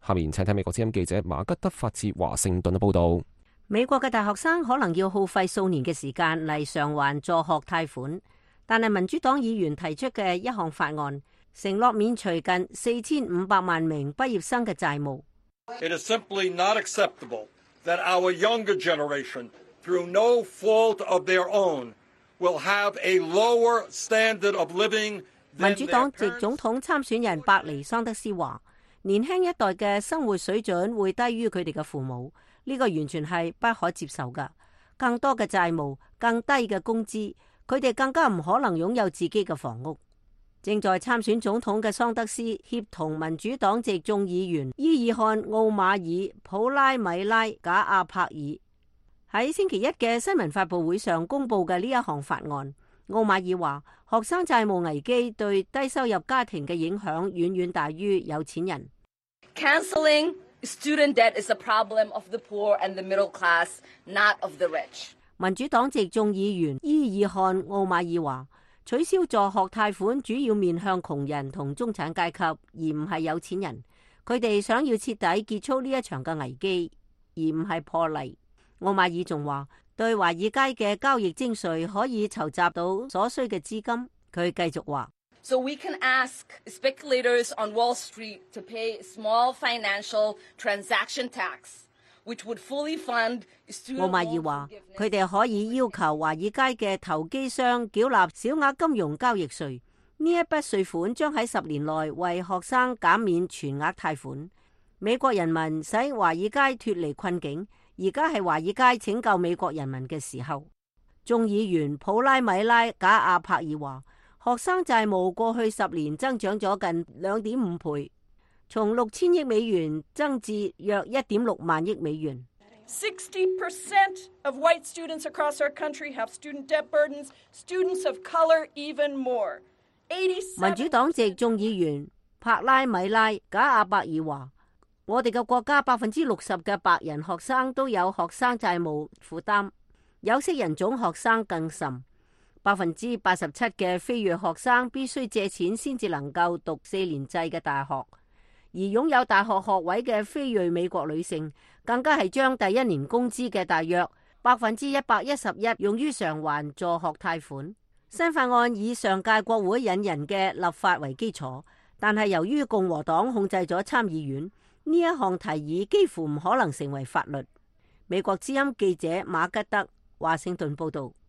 下面請睇美國之音記者馬吉德發自華盛頓嘅報導。 美國嘅大學生可能要耗費數年嘅時間嚟償還助學貸款，但係民主黨議員提出嘅一項法案，承諾免除近四千五百萬名畢業生嘅債務。 It is simply not acceptable that our younger generation, through no fault of their own, will have a lower standard of living than their parents. 民主黨籍總統參選人伯尼桑德斯話，年輕一代嘅生活水準會低於佢哋嘅父母。呢個完全係不可接受㗎，更多嘅債務、更低嘅工資，佢哋更加唔可能擁有自己嘅房屋。正在參選總統嘅桑德斯協同民主黨籍眾議員伊爾漢奧馬爾普拉米拉賈阿帕爾喺星期一嘅新聞發佈會上公佈嘅呢一項法案。奧馬爾話，學生債務危機對低收入家庭嘅影響遠遠大於有錢人。 Canceling Student debt is a problem of the poor and the middle class, not of the rich. 民主黨籍眾議員伊爾漢奧馬爾話，取消助學貸款主要面向窮人同中產階級，而唔係有錢人。佢哋想要徹底結束呢一場嘅危機，而唔係破例。奧馬爾仲話，對華爾街嘅交易徵稅可以籌集到所需嘅資金。佢繼續話。 So we can ask speculators on Wall Street to pay small financial transaction tax, which would fully fund student loan forgiveness. 奧馬爾話，佢哋可以要求華爾街嘅投機商繳納小額金融交易稅。呢一筆稅款將喺十年內為學生減免全額貸款。美國人民使華爾街脫離困境，而家係華爾街拯救美國人民嘅時候。眾議員普拉米拉賈阿帕爾話，學生債務過去十年增長咗近兩點五倍，從六千億美元增至約一點六萬億美元。 sixty percent of white students across our country have student debt burdens. Students of color even more. 民主黨籍眾議員帕拉米拉賈阿伯爾話，我哋嘅國家百分之六十嘅白人學生都有學生債務負擔，有色人種學生更甚。百分之八十七嘅非裔學生必須借錢先至能夠讀四年制嘅大學，而擁有大學學位嘅非裔美國女性更加係將第一年工資嘅大約百分之一百一十一用於償還助學貸款。新法案以上屆國會引人嘅立法為基礎，但係由於共和黨控制咗參議院，呢一項提議幾乎唔可能成為法律。美國之音記者馬吉德華盛頓報道。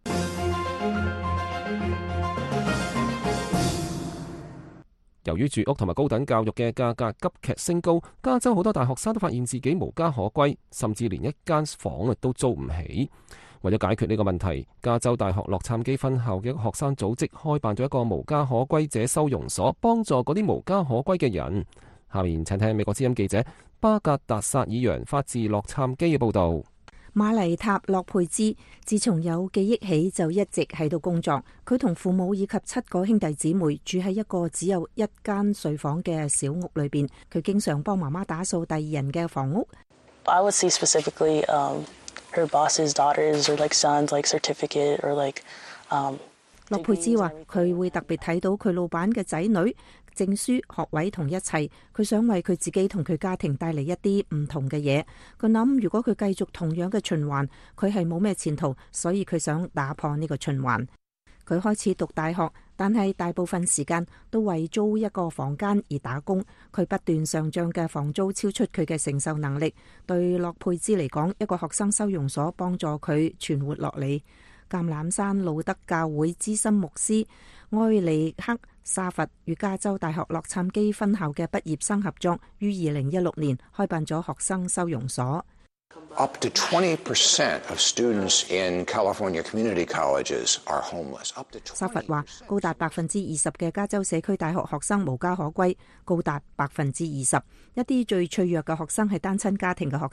由於住屋同埋高等教育嘅價格急劇升高，加州好多大學生都發現自己無家可歸，甚至連一間房啊都租唔起。為咗解決呢個問題，加州大學洛杉磯分校嘅一個學生組織開辦咗一個無家可歸者收容所，幫助嗰啲無家可歸嘅人。下面請聽美國之音記者巴格達薩爾揚發自洛杉磯嘅報導。 瑪麗塔洛佩茲自從有記憶起就一直喺度工作。佢同父母以及七個兄弟姊妹住喺一個只有一間睡房嘅小屋裏邊。佢經常幫媽媽打掃第二人嘅房屋。 I would see specifically, um, her boss's daughters or like sons, like certificate or like, um, 洛佩茲話佢會特別睇到佢老闆嘅仔女證書、學位同一切，佢想為佢自己同佢家庭帶嚟一啲唔同嘅嘢。佢諗如果佢繼續同樣嘅循環，佢係冇咩前途，所以佢想打破呢個循環。佢開始讀大學，但係大部分時間都為租一個房間而打工。佢不斷上漲嘅房租超出佢嘅承受能力。對洛佩茲嚟講，一個學生收容所幫助佢存活落嚟。橄欖山路德教會資深牧師埃利克沙佛與加州大學洛杉磯分校嘅畢業生合作，於二零一六年開辦咗學生收容所。 Up to twenty percent of students in California community colleges are homeless. 沙佛話，高達百分之二十嘅加州社區大學學生無家可歸，高達百分之二十。一啲最脆弱嘅學生係單親家庭嘅學生，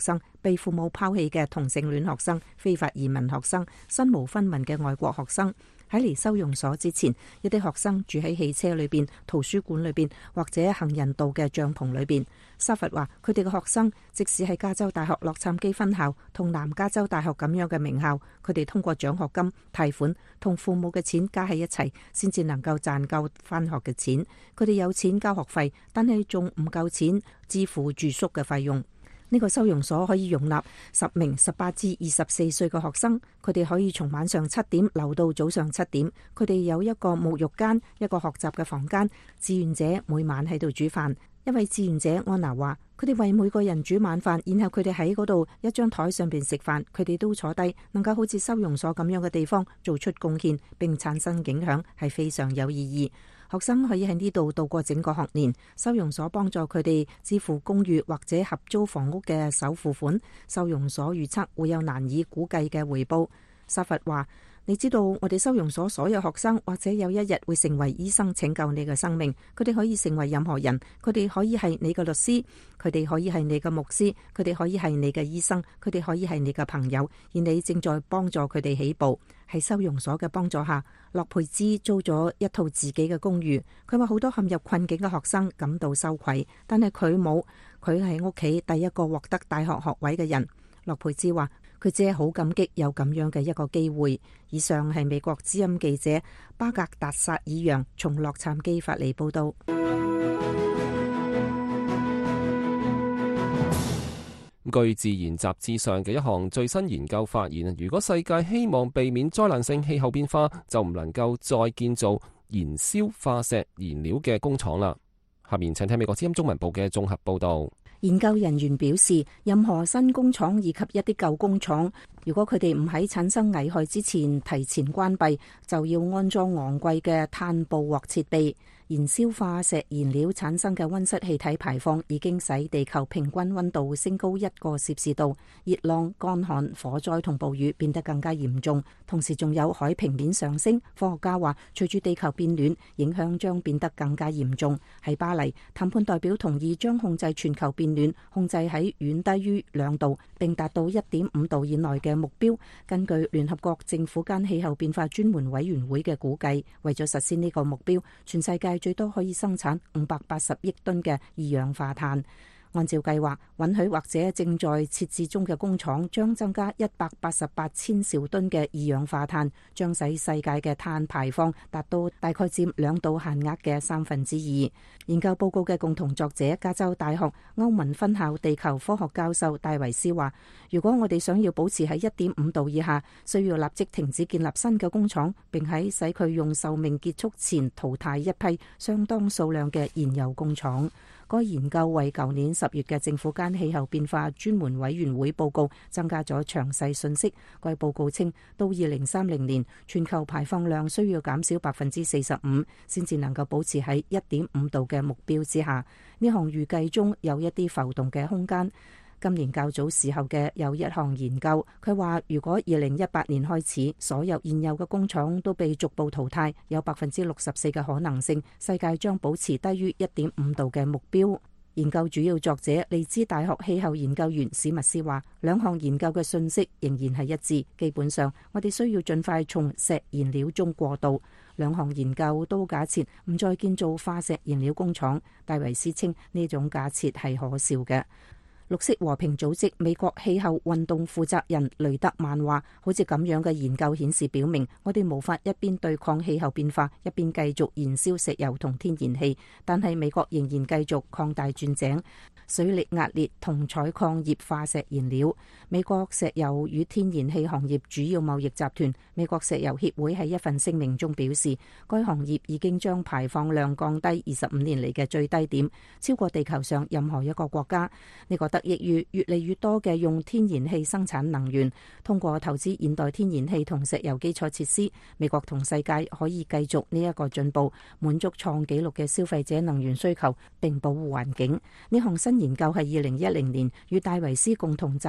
被父母拋棄嘅同性戀學生、非法移民學生、身無分文嘅外國學生。喺嚟收容所之前，一啲學生住喺汽車裏邊、圖書館裏邊或者行人道嘅帳篷裏邊。沙佛話：佢哋嘅學生即使係加州大學洛杉磯分校同南加州大學咁樣嘅名校，佢哋通過獎學金、貸款同父母嘅錢加喺一齊，先至能夠賺夠返學嘅錢。佢哋有錢交學費，但係仲唔夠錢支付住宿嘅費用。呢個收容所可以容納十名十八至二十四歲嘅學生，佢哋可以從晚上七點留到早上七點。佢哋有一個沐浴間、一個學習嘅房間。志願者每晚喺度煮飯。一位志願者安娜話：佢哋為每個人煮晚飯，然後佢哋喺嗰度一張台上邊食飯。佢哋都坐低，能夠好似收容所咁樣嘅地方做出貢獻並產生影響，係非常有意義。學生可以喺呢度度過整個學年，收容所幫助佢哋支付公寓或者合租房屋嘅首付款。收容所預測會有難以估計嘅回報。沙佛話：你知道我哋收容所所有學生或者有一日會成為醫生，拯救你嘅生命。佢哋可以成為任何人，佢哋可以係你嘅律師，佢哋可以係你嘅牧師，佢哋可以係你嘅醫生，佢哋可以係你嘅朋友，而你正在幫助佢哋起步。喺收容所嘅幫助下，洛佩茲租咗一套自己嘅公寓。佢話好多陷入困境嘅學生感到羞愧，但係佢冇，佢係屋企第一個獲得大學學位嘅人。洛佩茲話佢只係好感激有咁樣嘅一個機會。以上係美國之音記者巴格達薩爾揚從洛杉磯發嚟報道。 據《自然》雜誌上嘅一項最新研究發現，如果世界希望避免災難性氣候變化，就唔能夠再建造燃燒化石燃料嘅工廠啦。下面請聽美國之音中文部嘅綜合報導。 研究人員表示，任何新工廠以及一啲舊工廠，如果佢哋唔喺產生危害之前提前關閉，就要安裝昂貴嘅碳捕獲設備。燃燒化石燃料產生嘅溫室氣體排放已經使地球平均溫度升高一個攝氏度，熱浪、乾旱、火災同暴雨變得更加嚴重，同時仲有海平面上升。科學家話，隨住地球變暖，影響將變得更加嚴重。喺巴黎，談判代表同意將控制全球變暖控制喺遠低於兩度，並達到一點五度以內嘅目標。根據聯合國政府間氣候變化專門委員會嘅估計，為咗實現呢個目標，全世界最多可以生產五百八十億噸嘅二氧化碳。按照計劃，允許或者正在設置中嘅工廠將增加一百八十八千兆噸嘅二氧化碳，將使世界嘅碳排放達到大概佔兩度限額嘅三分之二。研究報告嘅共同作者加州大學歐文分校地球科學教授戴維斯話：如果我哋想要保持喺一點五度以下，需要立即停止建立新嘅工廠，並喺使佢用壽命結束前淘汰一批相當數量嘅現有工廠。該研究為舊年十月嘅政府間氣候變化專門委員會報告增加咗詳細信息。該報告稱，到二零三零年，全球排放量需要減少百分之四十五，先至能夠保持喺一點五度嘅目標之下。呢項預計中有一啲浮動嘅空間。今年較早時候嘅有一項研究，佢話如果二零一八年開始，所有現有嘅工廠都被逐步淘汰，有百分之六十四嘅可能性，世界將保持低於一點五度嘅目標。研究主要作者利茲大學氣候研究員史密斯話，兩項研究嘅信息仍然係一致，基本上我哋需要盡快從石燃料中過渡。兩項研究都假設唔再建造化石燃料工廠，戴維斯稱呢種假設係可笑嘅。綠色和平組織美國氣候運動負責人雷德曼話，好似咁樣嘅研究顯示表明，我哋無法一邊對抗氣候變化，一邊繼續燃燒石油同天然氣，但係美國仍然繼續擴大鑽井、水力壓裂同採礦業化石燃料。美國石油與天然氣行業主要貿易集團美國石油協會喺一份聲明中表示，該行業已經將排放量降低二十五年嚟嘅最低點，超過地球上任何一個國家。呢個得益於越嚟越多嘅用天然氣生產能源。通過投資現代天然氣同石油基礎設施，美國同世界可以繼續呢一個進步，滿足創紀錄嘅消費者能源需求，並保護環境。呢項新研究係二零一零年與戴維斯共同撰寫嘅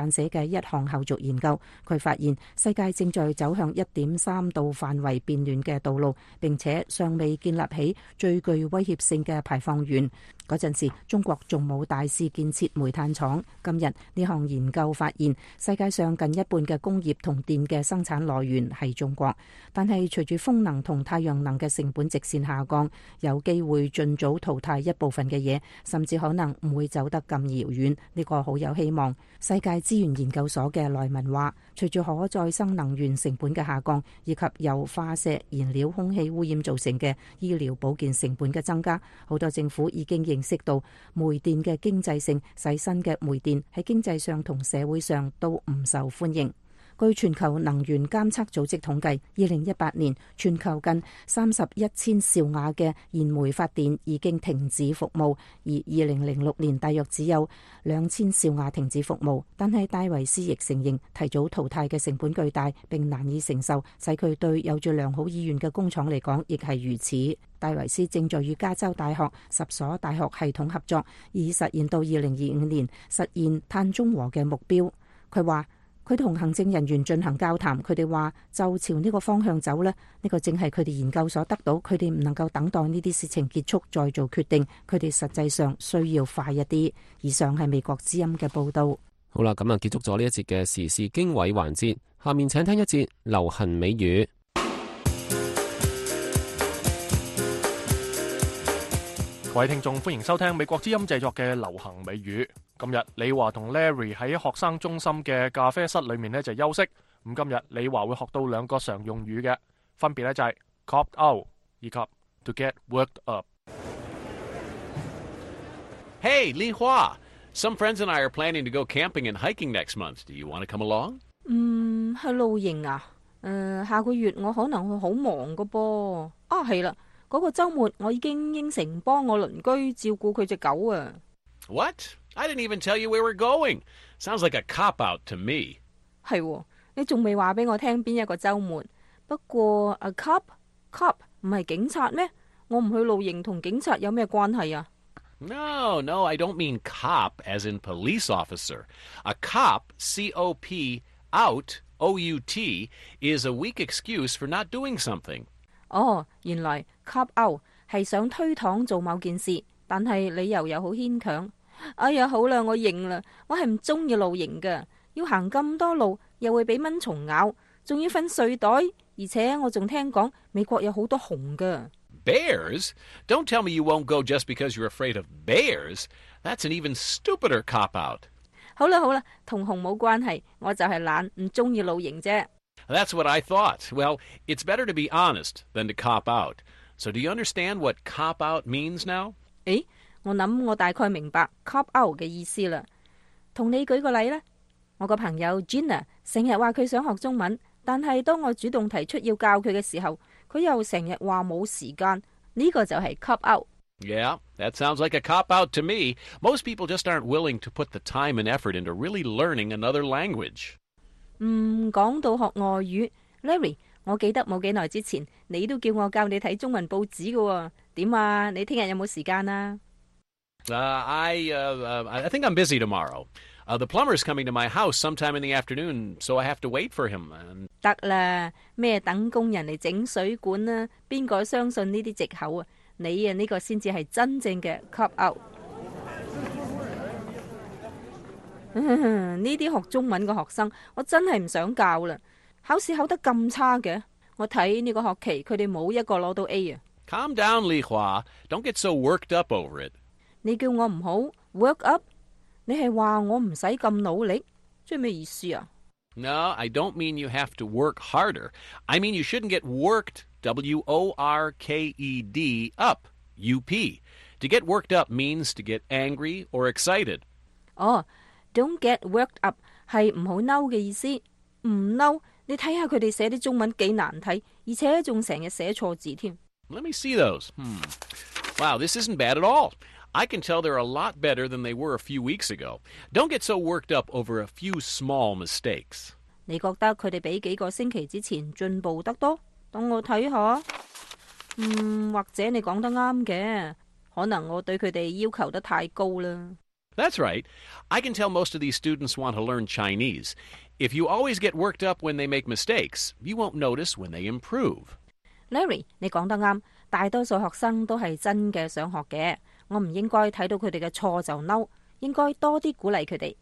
一項後續研究，佢發現世界正在走向一點三度範圍變暖嘅道路，並且尚未建立起最具威脅性嘅排放源。嗰陣時，中國仲冇大肆建設煤炭廠。今日呢項研究發現，世界上近一半嘅工業同電嘅生產來源係中國，但係隨住風能同太陽能嘅成本直線下降，有機會盡早淘汰一部分嘅嘢，甚至可能唔會走得咁遙遠。呢個好有希望。世界資源研究所嘅萊文話，隨住可再生能源成本嘅下降，以及由化石燃料空氣污染造成嘅醫療保健成本嘅增加，好多政府已經認識到煤電嘅經濟性，使新嘅煤電喺經濟上同社會上都唔受歡迎。據全球能源監測組織統計，二零一八年全球近三十一千兆瓦嘅燃煤發電已經停止服務，而二零零六年大約只有兩千兆瓦停止服務。但係戴維斯亦承認，提早淘汰嘅成本巨大並難以承受，使佢對有住良好意願嘅工廠嚟講亦係如此。戴維斯正在與加州大學十所大學系統合作，以實現到二零二五年實現碳中和嘅目標。佢話佢同行政人員進行交談，佢哋話就朝呢個方向走呢，呢個正係佢哋研究所得到，佢哋唔能夠等待呢啲事情結束再做決定，佢哋實際上需要快一啲。以上係美國之音嘅報道。 好啦，咁啊結束咗呢一節嘅時事經緯環節，下面請聽一節流行美語。 各位聽眾，歡迎收聽美國之音製作嘅流行美語。今日李華同 Larry 喺學生中心嘅咖啡室裏面呢就休息。咁今日李華會學到兩個常用語嘅，分別呢就係 copped out 以及 to get worked up。 Hey, Li Hua! Some friends and I are planning to go camping and hiking next month. Do you want to come along? 嗯，去露營啊？誒、呃，下個月我可能會好忙噶噃。啊，係啦。嗰個週末我已經應承幫我鄰居照顧佢隻狗啊。 What? I didn't even tell you where we're going. Sounds like a cop-out to me. 係喎，你仲未話俾我聽邊一個週末？不過 a cop cop 唔係警察咩？我唔去露營同警察有咩關係啊？ No, no, I don't mean cop as in police officer. A cop, C O P, out, O U T, is a weak excuse for not doing something. 哦，原來 cop out 係想推搪做某件事，但係理由又好牽強。哎呀，好啦，我認啦，我係唔中意露營㗎，要行咁多路，又會俾蚊蟲咬，仲要瞓睡袋，而且我仲聽講美國有好多熊㗎。 Bears? Don't tell me you won't go just because you're afraid of bears. That's an even stupider cop out. 好啦好啦，同熊冇關係，我就係懶，唔中意露營啫。 That's what I thought. Well, it's better to be honest than to cop out. So do you understand what cop out means now? 誒，我諗我大概明白 cop out 嘅意思啦。同你舉個例啦，我個朋友 Gina 成日話佢想學中文，但係當我主動提出要教佢嘅時候，佢又成日話冇時間。呢個就係 cop out。 Yeah, that sounds like a cop out to me. Most people just aren't willing to put the time and effort into really learning another language. 嗯，講到學外語 ，Larry， 我記得冇幾耐之前，你都叫我教你睇中文報紙㗎喎。點啊？你聽日有冇時間啊？ Uh, I, uh, I think I'm busy tomorrow. Uh, the plumber's coming to my house sometime in the afternoon, so I have to wait for him. And... 得啦，咩等工人嚟整水管啊？邊個相信呢啲藉口啊？你啊呢個先至係真正嘅 cop out。呢啲學中文嘅學生，我真係唔想教啦。考試考得咁差嘅，我睇呢個學期佢哋冇一個攞到 A 啊。 Calm down, Li Hua. Don't get so worked up over it. 你叫我唔好 work up， 你係話我唔使咁努力，即係咩意思啊？ No, I don't mean you have to work harder. I mean you shouldn't get worked, W O R K E D, up, U P. To get worked up means to get angry or excited. 哦。Don't get worked up 係唔好嬲嘅意思，唔嬲，你睇下佢哋寫啲中文幾難睇，而且仲成日寫錯字添。 Let me see those. Hmm. Wow, this isn't bad at all. I can tell they're a lot better than they were a few weeks ago. Don't get so worked up over a few small mistakes. 你覺得佢哋比幾個星期之前進步得多？等我睇下。嗯，或者你講得啱嘅，可能我對佢哋要求得太高啦。 That's right. I can tell most of these students want to learn Chinese. If you always get worked up when they make mistakes, you won't notice when they improve. Larry， 你講得啱，大多數學生都係真嘅想學嘅。我唔應該睇到佢哋嘅錯就嬲，應該多啲鼓勵佢哋。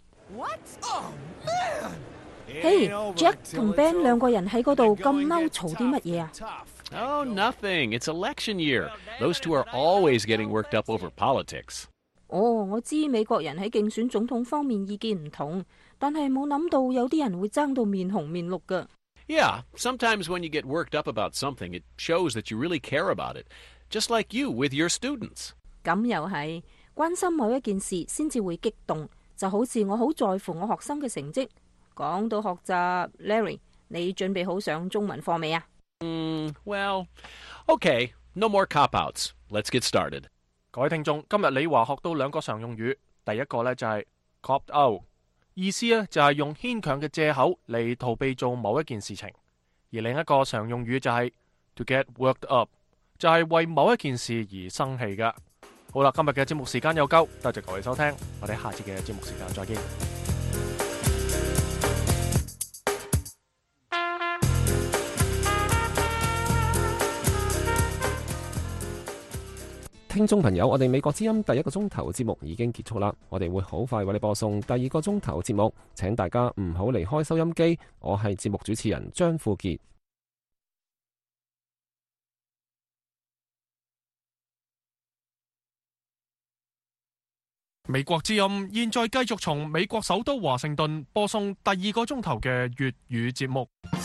嘿 ，Jack 同 Ben 兩個人喺嗰度咁嬲，嘈啲乜嘢啊？ Oh, nothing. It's election year. Those two are always getting worked up over politics. 哦，我知美國人喺競選總統方面意見唔同，但係冇諗到有啲人會爭到面紅面綠㗎。 Yeah, sometimes when you get worked up about something, it shows that you really care about it. Just like you with your students. 咁又係，關心某一件事先至會激動，就好似我好在乎我學生嘅成績。講到學習 ，Larry， 你準備好上中文課未啊？ Mm, well, okay, no more cop-outs. Let's get started. 各位聽眾，今日李華學到兩個常用語，第一個呢就係 cop out， 意思呢就係用牽強嘅藉口嚟逃避做某一件事情，而另一個常用語就係 to get worked up， 就係為某一件事而生氣㗎。好啦，今日嘅節目時間又夠，多謝各位收聽，我哋下次嘅節目時間再見。 聽眾朋友，我哋美國之音第一個鐘頭節目已經結束啦，我哋會好快為你播送第二個鐘頭節目，請大家唔好離開收音機。我係節目主持人張富傑。 美國之音現在繼續從美國首都華盛頓播送第二個鐘頭嘅粵語節目。